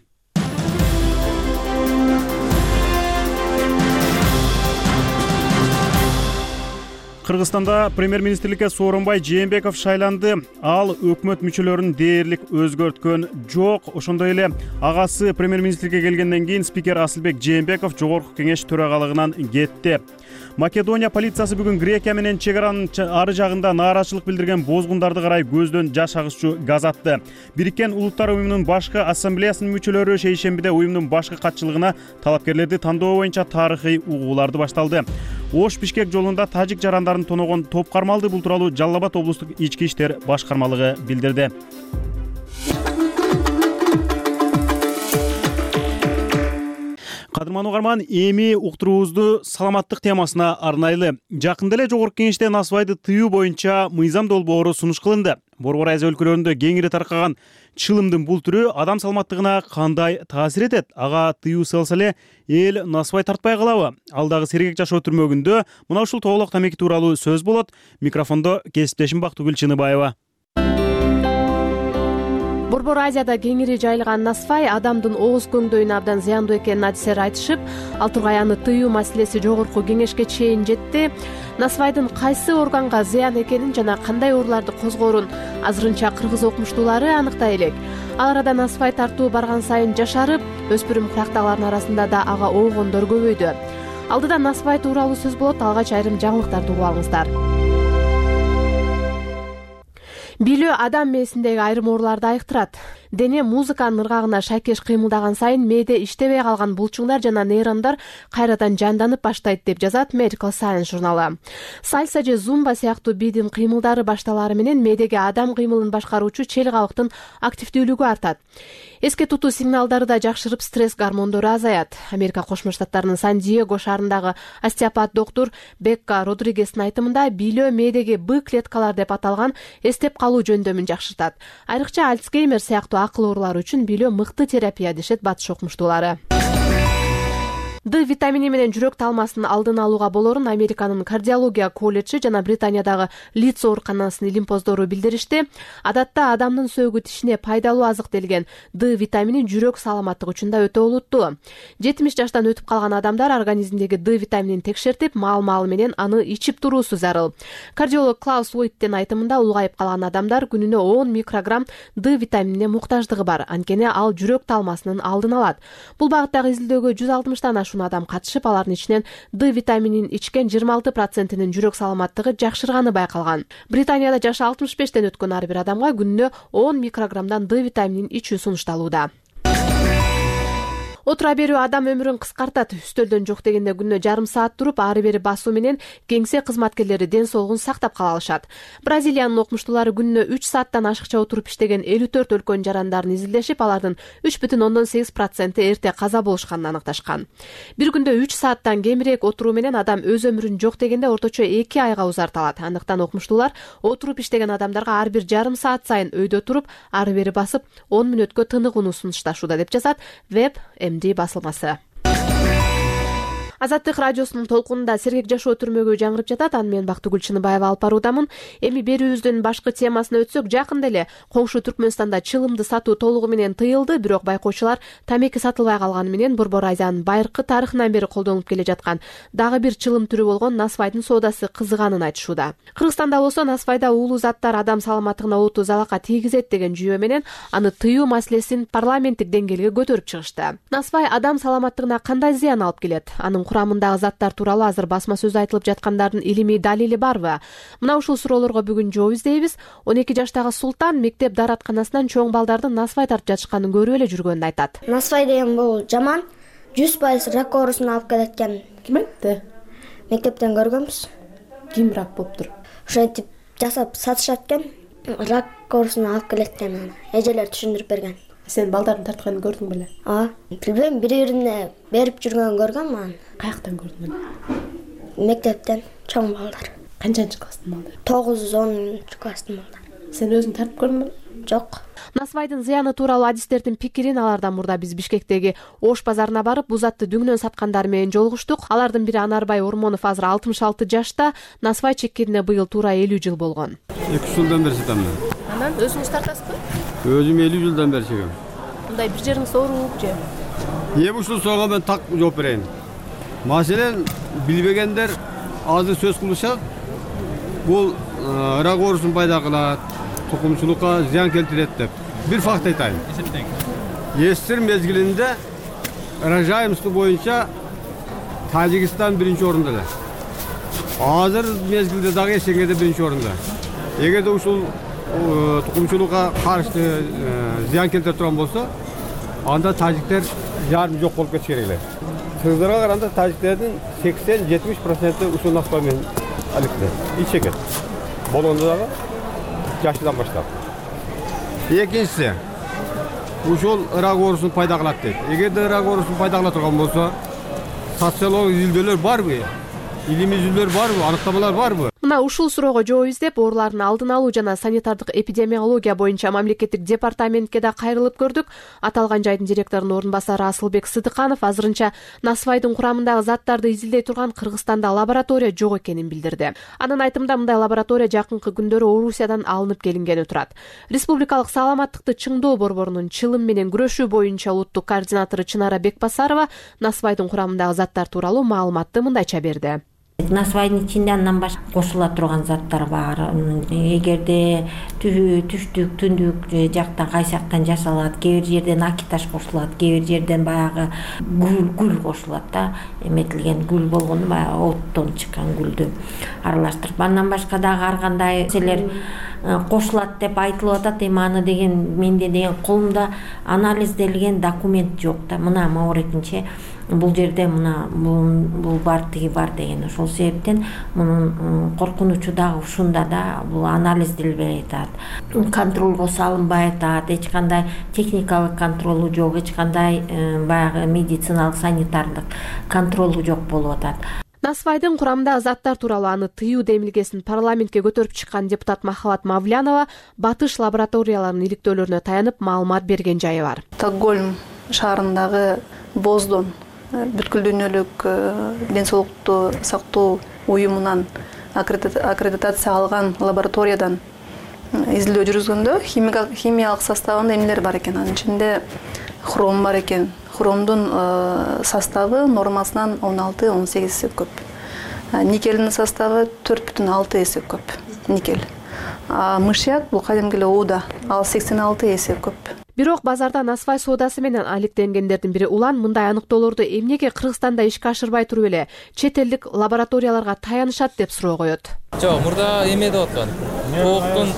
Кыргызстанда премьер-министрликке Сооронбай Жээнбеков шайланды. Ал өкмөт мүчөлөрүн дээрлик өзгөрткөн жок. Ошондой эле агасы премьер-министрикке келгенден кийин спикер Асылбек Жээнбеков жогорку кеңеш төрагалыгынан кетти. Македония полициясы бүгүн Грекия менен чек аранын ары жагында нааразычылык билдирген бозгундарды карай көздөн жаш агызчу газ атты. Бириккен Улуттар уюмунун башкы ассамблеясынын мүчөлөрү шейшембиде уюмдун башкы катчылыгына талапкерлерди тандоо боюнча тарыхый угууларды башталды. Ош Бишкек жолунда тажик жарандарын тоногон топ кармалды. Бул тууралуу Жалал Абад облустук ички иштер башкармалыгы билдирди. Кадырман угарман, эми уктуруубузду саламаттык темасына арнайлы. Жакында эле жогорку кеңеште насыбайды тыюу боюнча мыйзам долбоору сунуш кылынды. Борбор Азия өлкөлөрүндө кеңири таркаган чылымдын бул түрү адам саламаттыгына кандай таасир этет? Ага тыюу салса эле эл насыбай тартпай калабы? Ал дагы сергек жашоо түрмөгүндө мына ушул тоголок тамеки тууралуу сөз болот. Микрофондо кесиптешим Бактыгүл Чыныбаева. Борбор Азияда кеңири жайылган насыбай адамдын ооз көңдөйүнө абдан зыяндуу экенин адистер айтышып, ал тургай аны тыюу маселеси жогорку кеңешке чейин жетти. Насыбайдын кайсы органга зыян экенин жана кандай ооруларды козгоорун азырынча кыргыз окумуштуулары аныктай элек. Ал арада насыбай тартуу барган сайын жашарып, өспүрүм кырактагылардын арасында да ага оогондор көбөйдү. Алдыда насыбай тууралуу сөз болот, алгач айрым жаңылыктарды угуп алыңыздар. Билүү адам мээсиндеги айрым ооруларды айыктырат. Дене музыканын ыргагына шайкеш кыймылдаган сайын мээде иштебей калган булчуңдар жана нейрондар кайрадан жанданып баштайт деп жазат Medical Science журналы. Сальса же зумба сыяктуу бийдин кыймылдары башталары менен мээдеги адам кыймылын башкаруучу чел кабыктын активдүүлүгү артат. Эске тутуу сигналдары да жакшырып, стресс гормондору азаят. Америка Кошмо Штаттарынын Сан-Диего шаарындагы остеопат доктур Бекка Родригестин айтымында бийлөө мээдеги Б клеткалар деп аталган эстеп калуу жөндөмүн жакшыртат. Айрыкча Альцгеймер сыяктуу акыл оорулары үчүн бийлөө мыкты терапия дешет батыш окумуштуулары. Д витамини менен жүрөк талмасынын алдын алууга болорун Американын кардиология колледжи жана Британиядагы Лидс ооруканасынын илимпоздору билдиришти. Адатта адамдын сөөгү тишине пайдалуу азыктелген Д витамини жүрөк саламаттыгы үчүн да өтө олуттуу. жетимиш жаштан өтүп калган адамдар организмдеги Д витаминин текшертип, маал-маал менен аны ичип туруусу зарыл. Кардиолог Клаус Уойттин айтымында улгайып калган адамдар күнүнө он микрограмм Д витаминине муктаждыгы бар, анткени ал жүрөк талмасынын алдын алат. Бул багыттагы изилдөөгө жүз алтымыштан ашуун адам катышып, алардын ичинен Д витаминин ичкен жыйырма алты процентинин жүрөк саламаттыгы жакшырганы байкалган. Британияда жашы алтымыш бештен өткөн ар бир адамга күнүнө он микрограммдан Д витаминин ичүү сунушталууда. Отура берүү адам өмүрүн кыскартат. Үстөлдөн жок дегенде күнүнө жарым саат туруп, ары бери басуу менен кеңсе кызматкерлери ден соолугун сактап кала алышат. Бразилиянын окумуштуулары күнүнө үч сааттан ашыкча отуруп иштеген элүү төрт өлкөнүн жарандарын изилдешип, алардын үч бүтүн ондон сегиз проценти эрте каза болушканын аныкташкан. Бир күндө үч сааттан кемирээк отуруу менен адам өз өмүрүн жок дегенде орточо эки айга узарталат. Андыктан окумуштуулар отуруп иштеген адамдарга ар бир жарым саат сайын өйдө туруп, ары бери басып, он мүнөткө тыныгууну сунушташууда деп жазат Веб басылмасы. Азаттык радиосунун толкунунда сергек жашоо түрмөгү жаңырып жатат. Аны мен Бактыгүл Чыныбаева алып баруудамын. Эми берүүбүздүн башкы темасына өтсөк, жакында эле коңшу Түркмөнстанда чылымды сатуу толугу менен тыйылды, бирок байкоочулар тамеки сатылбай калганы менен Борбор Азиянын байыркы тарыхынан бери колдонулуп келе жаткан дагы бир чылым түрү болгон насыбайдын соодасы кызыганын айтышууда. Кыргызстанда болсо насыбайда уулуу заттар адам саламаттыгына олуттуу залалка тийгизет деген жүйө менен аны тыюу маселесин парламенттик деңгээлге көтөрүп чыгышты. Насыбай адам саламаттыгына кандай зыян алып келет? Анын курамындагы заттар тууралуу азыр басма сөз айтылып жаткандардын илимий далили барбы? Мына ушул суроолорго бүгүн жооп издейбиз. он эки жаштагы Султан мектеп дааратканасынан чоң балдардын насыбай тартып жатышканын көрүп эле жүргөнүн айтат. Насыбай деген бул жаман, жүз пайыз рак оорусуна алып келет экен. Ким айтты? Мектептен көргөнбүз. Ким рак болуптур? Ошентип жасап сатышат экен. Рак оорусуна алып келет экен. Эжелер түшүндүрүп берген. Сен балдардын тартканын көрдүң беле? А, билбейм, бири-бирине берип жүргөнүн көргөм мен. Каяктан көрдүң? Мектептен, чоң балдар. Канчанчы класстын балдары? тогуз онунчу класстын балдары. Сен өзүң тартып көрдүңбү? Жок. Насвайдын зыяны тууралуу адистердин пикирин алардан мурда биз Бишкектеги Ош базарына барып, бул затты дүңнөн саткандар менен жолугуштук. Алардын бири Анарбай Ормонов азыр алтымыш алты жашта, насвай чеккенине быйыл туура элүү жыл болгон. эки жылдан бери сатам мен. Анан өзүңүз тартасызбы? Өзүм элүү жылдан бери чегем. Мындай бир жериңиз ооруп же? Эми ушул суроого мен так жооп берейин. Маселен, билбегендер азыр сөз кылышат. Бул ырак оорусун пайда кылат, тукумчулукка зыян келтирет деп. Бир факт айтайын. Эстир мезгилинде рожаемство боюнча Тажикстан биринчи орунда эле. Азыр мезгилде дагы эсеңеде биринчи орунда. Эгерде ушул тукумчулукка каршы зыян келтире турган болсо, анда тажиктер жарым жок болуп кетиш керек эле. Кыргыздарга караганда тажиктердин сексен жетимиш проценти ушул насвай менен алектер. Ич чекет. Болгондо дагы жашыдан баштап. Экинчиси, ушул ырак оорусун пайда кылат дейт. Эгерде ырак оорусун пайда кыла турган болсо, социологик изилдөөлөр барбы? Илимий изилдөөлөр барбы? Аныктамалар барбы? Мына ушул суроого жооп издеп, оорулардын алдын алуу жана санитардык эпидемиология боюнча мамлекеттик департаментке да кайрылып көрдүк. Аталган жайдын директорунун орун басары Асылбек Сыдыканов азырынча насвайдын курамындагы заттарды изилдей турган Кыргызстанда лаборатория жок экенин билдирди. Анын айтымында мындай лаборатория жакынкы күндөрү Орусиядан алынып келингени турат. Республикалык саламаттыкты чыңдоо борборунун чылым менен күрөшүү боюнча улуттук координатору Чынара Бекбасарова насвайдын курамындагы заттар тууралуу маалыматты мындайча берди. Насвайдын ичинде андан башка кошула турган заттар бар. Эгерде түштүк, түндүк жактан кайсы жактан жасалат, кээ бир жерден акиташ кошулат, кээ бир жерден баягы гүл гүл кошулат да, эметилген гүл болгондо баягы оттон чыккан гүлдү аралаштырып. Андан башка дагы ар кандай нерселер кошулат деп айтылып атат. Эми аны деген менде деген колумда анализделген документ жок да. Мына мауретинче бул жерде мына бул бар, тиги бар деген. Ошол себептен мунун коркунучу дагы ушунда да, бул анализделбей атат. Контролго салынбай атат, эч кандай техникалык контролу жок, эч кандай баягы медициналык санитардык контролу жок болуп атат. Насвайдын курамындагы заттар тууралуу аны тыюу демилгесин парламентке көтөрүп чыккан депутат Махабат Мавлянова батыш лабораторияларынын иликтөөлөрүнө таянып маалымат берген жайы бар. Стокгольм шаарындагы Боздон бүткүл дүйнөлүк ден соолукту сактоо уюмунан аккредитация алган лабораториядан изилдөө жүргүзгөндө химиялык составында эмнелер бар экен? Анын ичинде хром бар экен. Хромдун составы нормасынан он алты он сегиз эсе көп. Никелдин составы төрт бүтүн алты эсе көп. Никель. А мышьяк бул кадимки эле ууда, ал сексен алты эсе көп. Бирок базарда насвай соодасы менен алектенгендердин бири Улан мындай аныктоолорду эмнеге Кыргызстанда ишке ашырбай туруп эле чет элдик лабораторияларга таянышат деп суроо коет. Жок, мурда эме деп аткан. Кооктун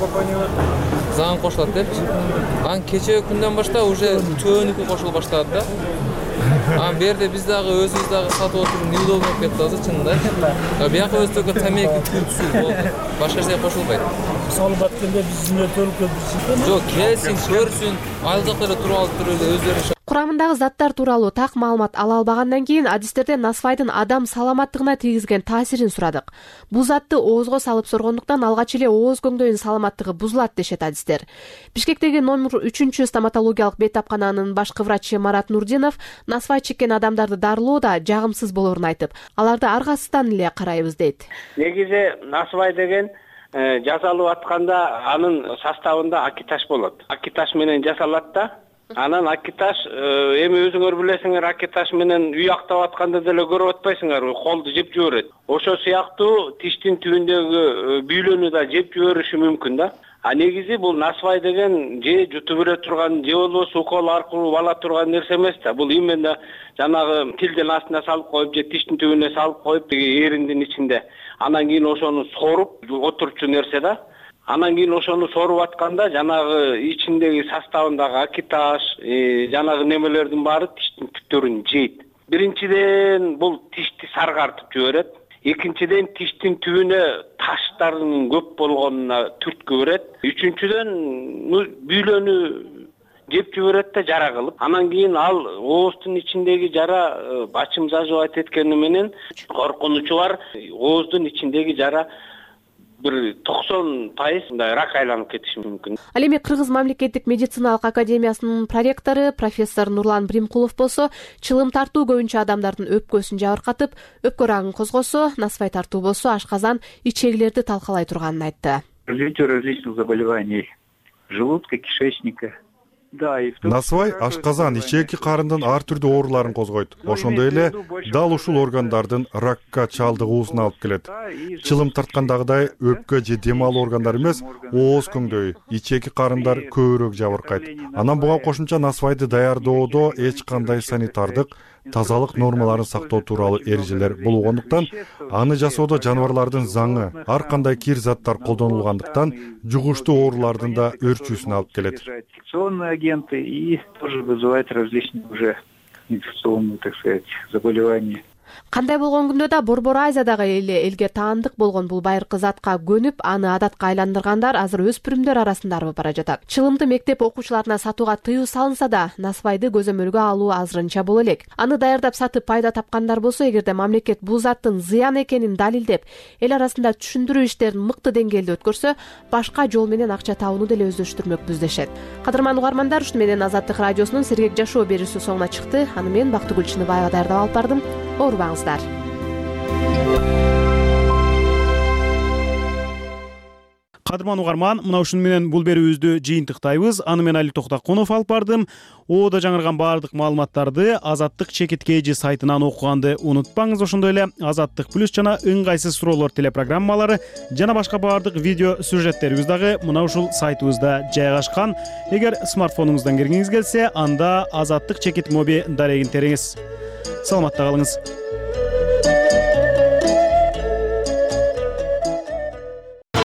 заң кошулат депчи. Анан кечээ күндөн баштап уже төөнүкү кошулуп баштады да. Анан бу жерде биз дагы өзүбүз дагы сатып отуруп неудобно болуп кетти азыр чынында. Бияка өзү только тамеки күлсүз болду. Башка нерсе кошулбайт. Мисалы баткенде биз үнөтөлүк келбизик. Жок, келсин, көрсүн, ал жакта эле туруп алып туруп эле өздөрү. Курамындагы заттар тууралуу так маалымат ала албагандан кийин адистерден насвайдын адам саламаттыгына тийгизген таасирин сурадык. Бул затты оозго салып соргондуктан алгач эле ооз көңдөйүнүн саламаттыгы бузулат дешет адистер. Бишкектеги номер үчүнчү стоматологиялык бейтапкананын башкы врачы Марат Нурдинов насвай чеккен адамдарды дарылоо да жагымсыз болоорун айтып, аларды аргасыздан эле карайбыз дейт. Негизи насвай деген жасалып атканда анын составында акиташ болот. Акиташ менен жасалат да. Анан акиташ эми өзүңөр билесиңер, акиташ менен үй актап атканда деле көрүп атпайсыңар, колду жеп жиберет. Ошо сыяктуу тиштин түбүндөгү бүйлөнү да жеп жибериши мүмкүн да. А негизи бул насвай деген же жутуп бере турган, же болбосо укол аркылуу ала турган нерсе эмес да. Бул именно жанагы тилдин астына салып коюп же тиштин түбүнө салып коюп деги эриндин ичинде. Анан кийин ошону соруп отурчу нерсе да. Анан кийин ошону соруп атканда жанагы ичиндеги составындагы акиташ, жанагы немелердин баары тиштин түптөрүн жейт. Биринчиден бул тишти саргартып жиберет. Экинчиден тиштин түбүнө таштардын көп болгонуна түрткү берет. Үчүнчүдөн бүйлөнү жеп жиберет да жара кылып. Анан кийин ал ооздун ичиндеги жара бачым заживать эткени менен коркунучу бар. Ооздун ичиндеги жара бир токсон пайыз мындай рак айланып кетиши мүмкүн. Ал эми Кыргыз мамлекеттик медициналык академиясынын проректору профессор Нурлан Бримкулов болсо, чылым тартуу көбүнчө адамдардын өпкөсүн жабыркатып, өпкө рагын козгосо, насыбай тартуу болсо ашказан, ичегилерди талкалай турганын айтты. Развитие различных заболеваний желудка, кишечника. Насыбай ашказан, ичеки карындын ар түрдүү ооруларын козгойт. Ошондой эле дал ушул органдардын ракка чалдыгуусуна алып келет. Чылым тарткандагыдай өпкө же дем алуу органдары эмес, ооз көңдөй, ичеки карындар көбүрөөк жабыркайт. Анан буга кошумча насыбайды даярдоодо эч кандай санитардык, тазалык нормаларын сактоо тууралуу эрежелер болгондуктан, аны жасоодо жаныбарлардын заңы, ар кандай кир заттар колдонулгандыктан жугуштуу оорулардын да өрчүүсүнө алып келет. Инфекционные агенты и тоже вызывают различные уже инфекционные, так сказать, заболевания. Кандай болгон күндө да Борбор Азиядагы эле элге таандык болгон бул байыркы затка көнүп, аны адатка айландыргандар азыр өспүрүмдөр арасында арбып бара жатат. Чылымды мектеп окуучуларына сатууга тыюу салынса да, насыбайды көзөмөлгө алуу азырынча боло элек. Аны даярдап сатып пайда тапкандар болсо, эгерде мамлекет бул заттын зыян экенин далилдеп, эл арасында түшүндүрүү иштерин мыкты деңгээлде өткөрсө, башка жол менен акча табууну деле өздөштүрмөкпүз дешет. Кадырман угармандар, ушуну менен Азаттык радиосунун Сергек жашоо берүүсү соңуна чыкты. Аны мен Бактыгүл Чыныбаева даярдап алып бардым. Оорубаңыздар. Кадырман угарман, мына ушуну менен бул берүүбүздү жыйынтыктайбыз. Аны мен Али Токтокунов алып бардым. Оодо жаңырган баардык маалыматтарды Азаттык чекит кж сайтынан окуганды унутпаңыз. Ошондой эле Азаттык плюс жана ыңгайсыз суроолор телепрограммалары жана башка баардык видео сюжеттерибиз дагы мына ушул сайтыбызда жайгашкан. Эгер смартфонуңуздан киргиңиз келсе, анда Азаттык чекит моби дарегин териңиз. Саламатта калыңыз.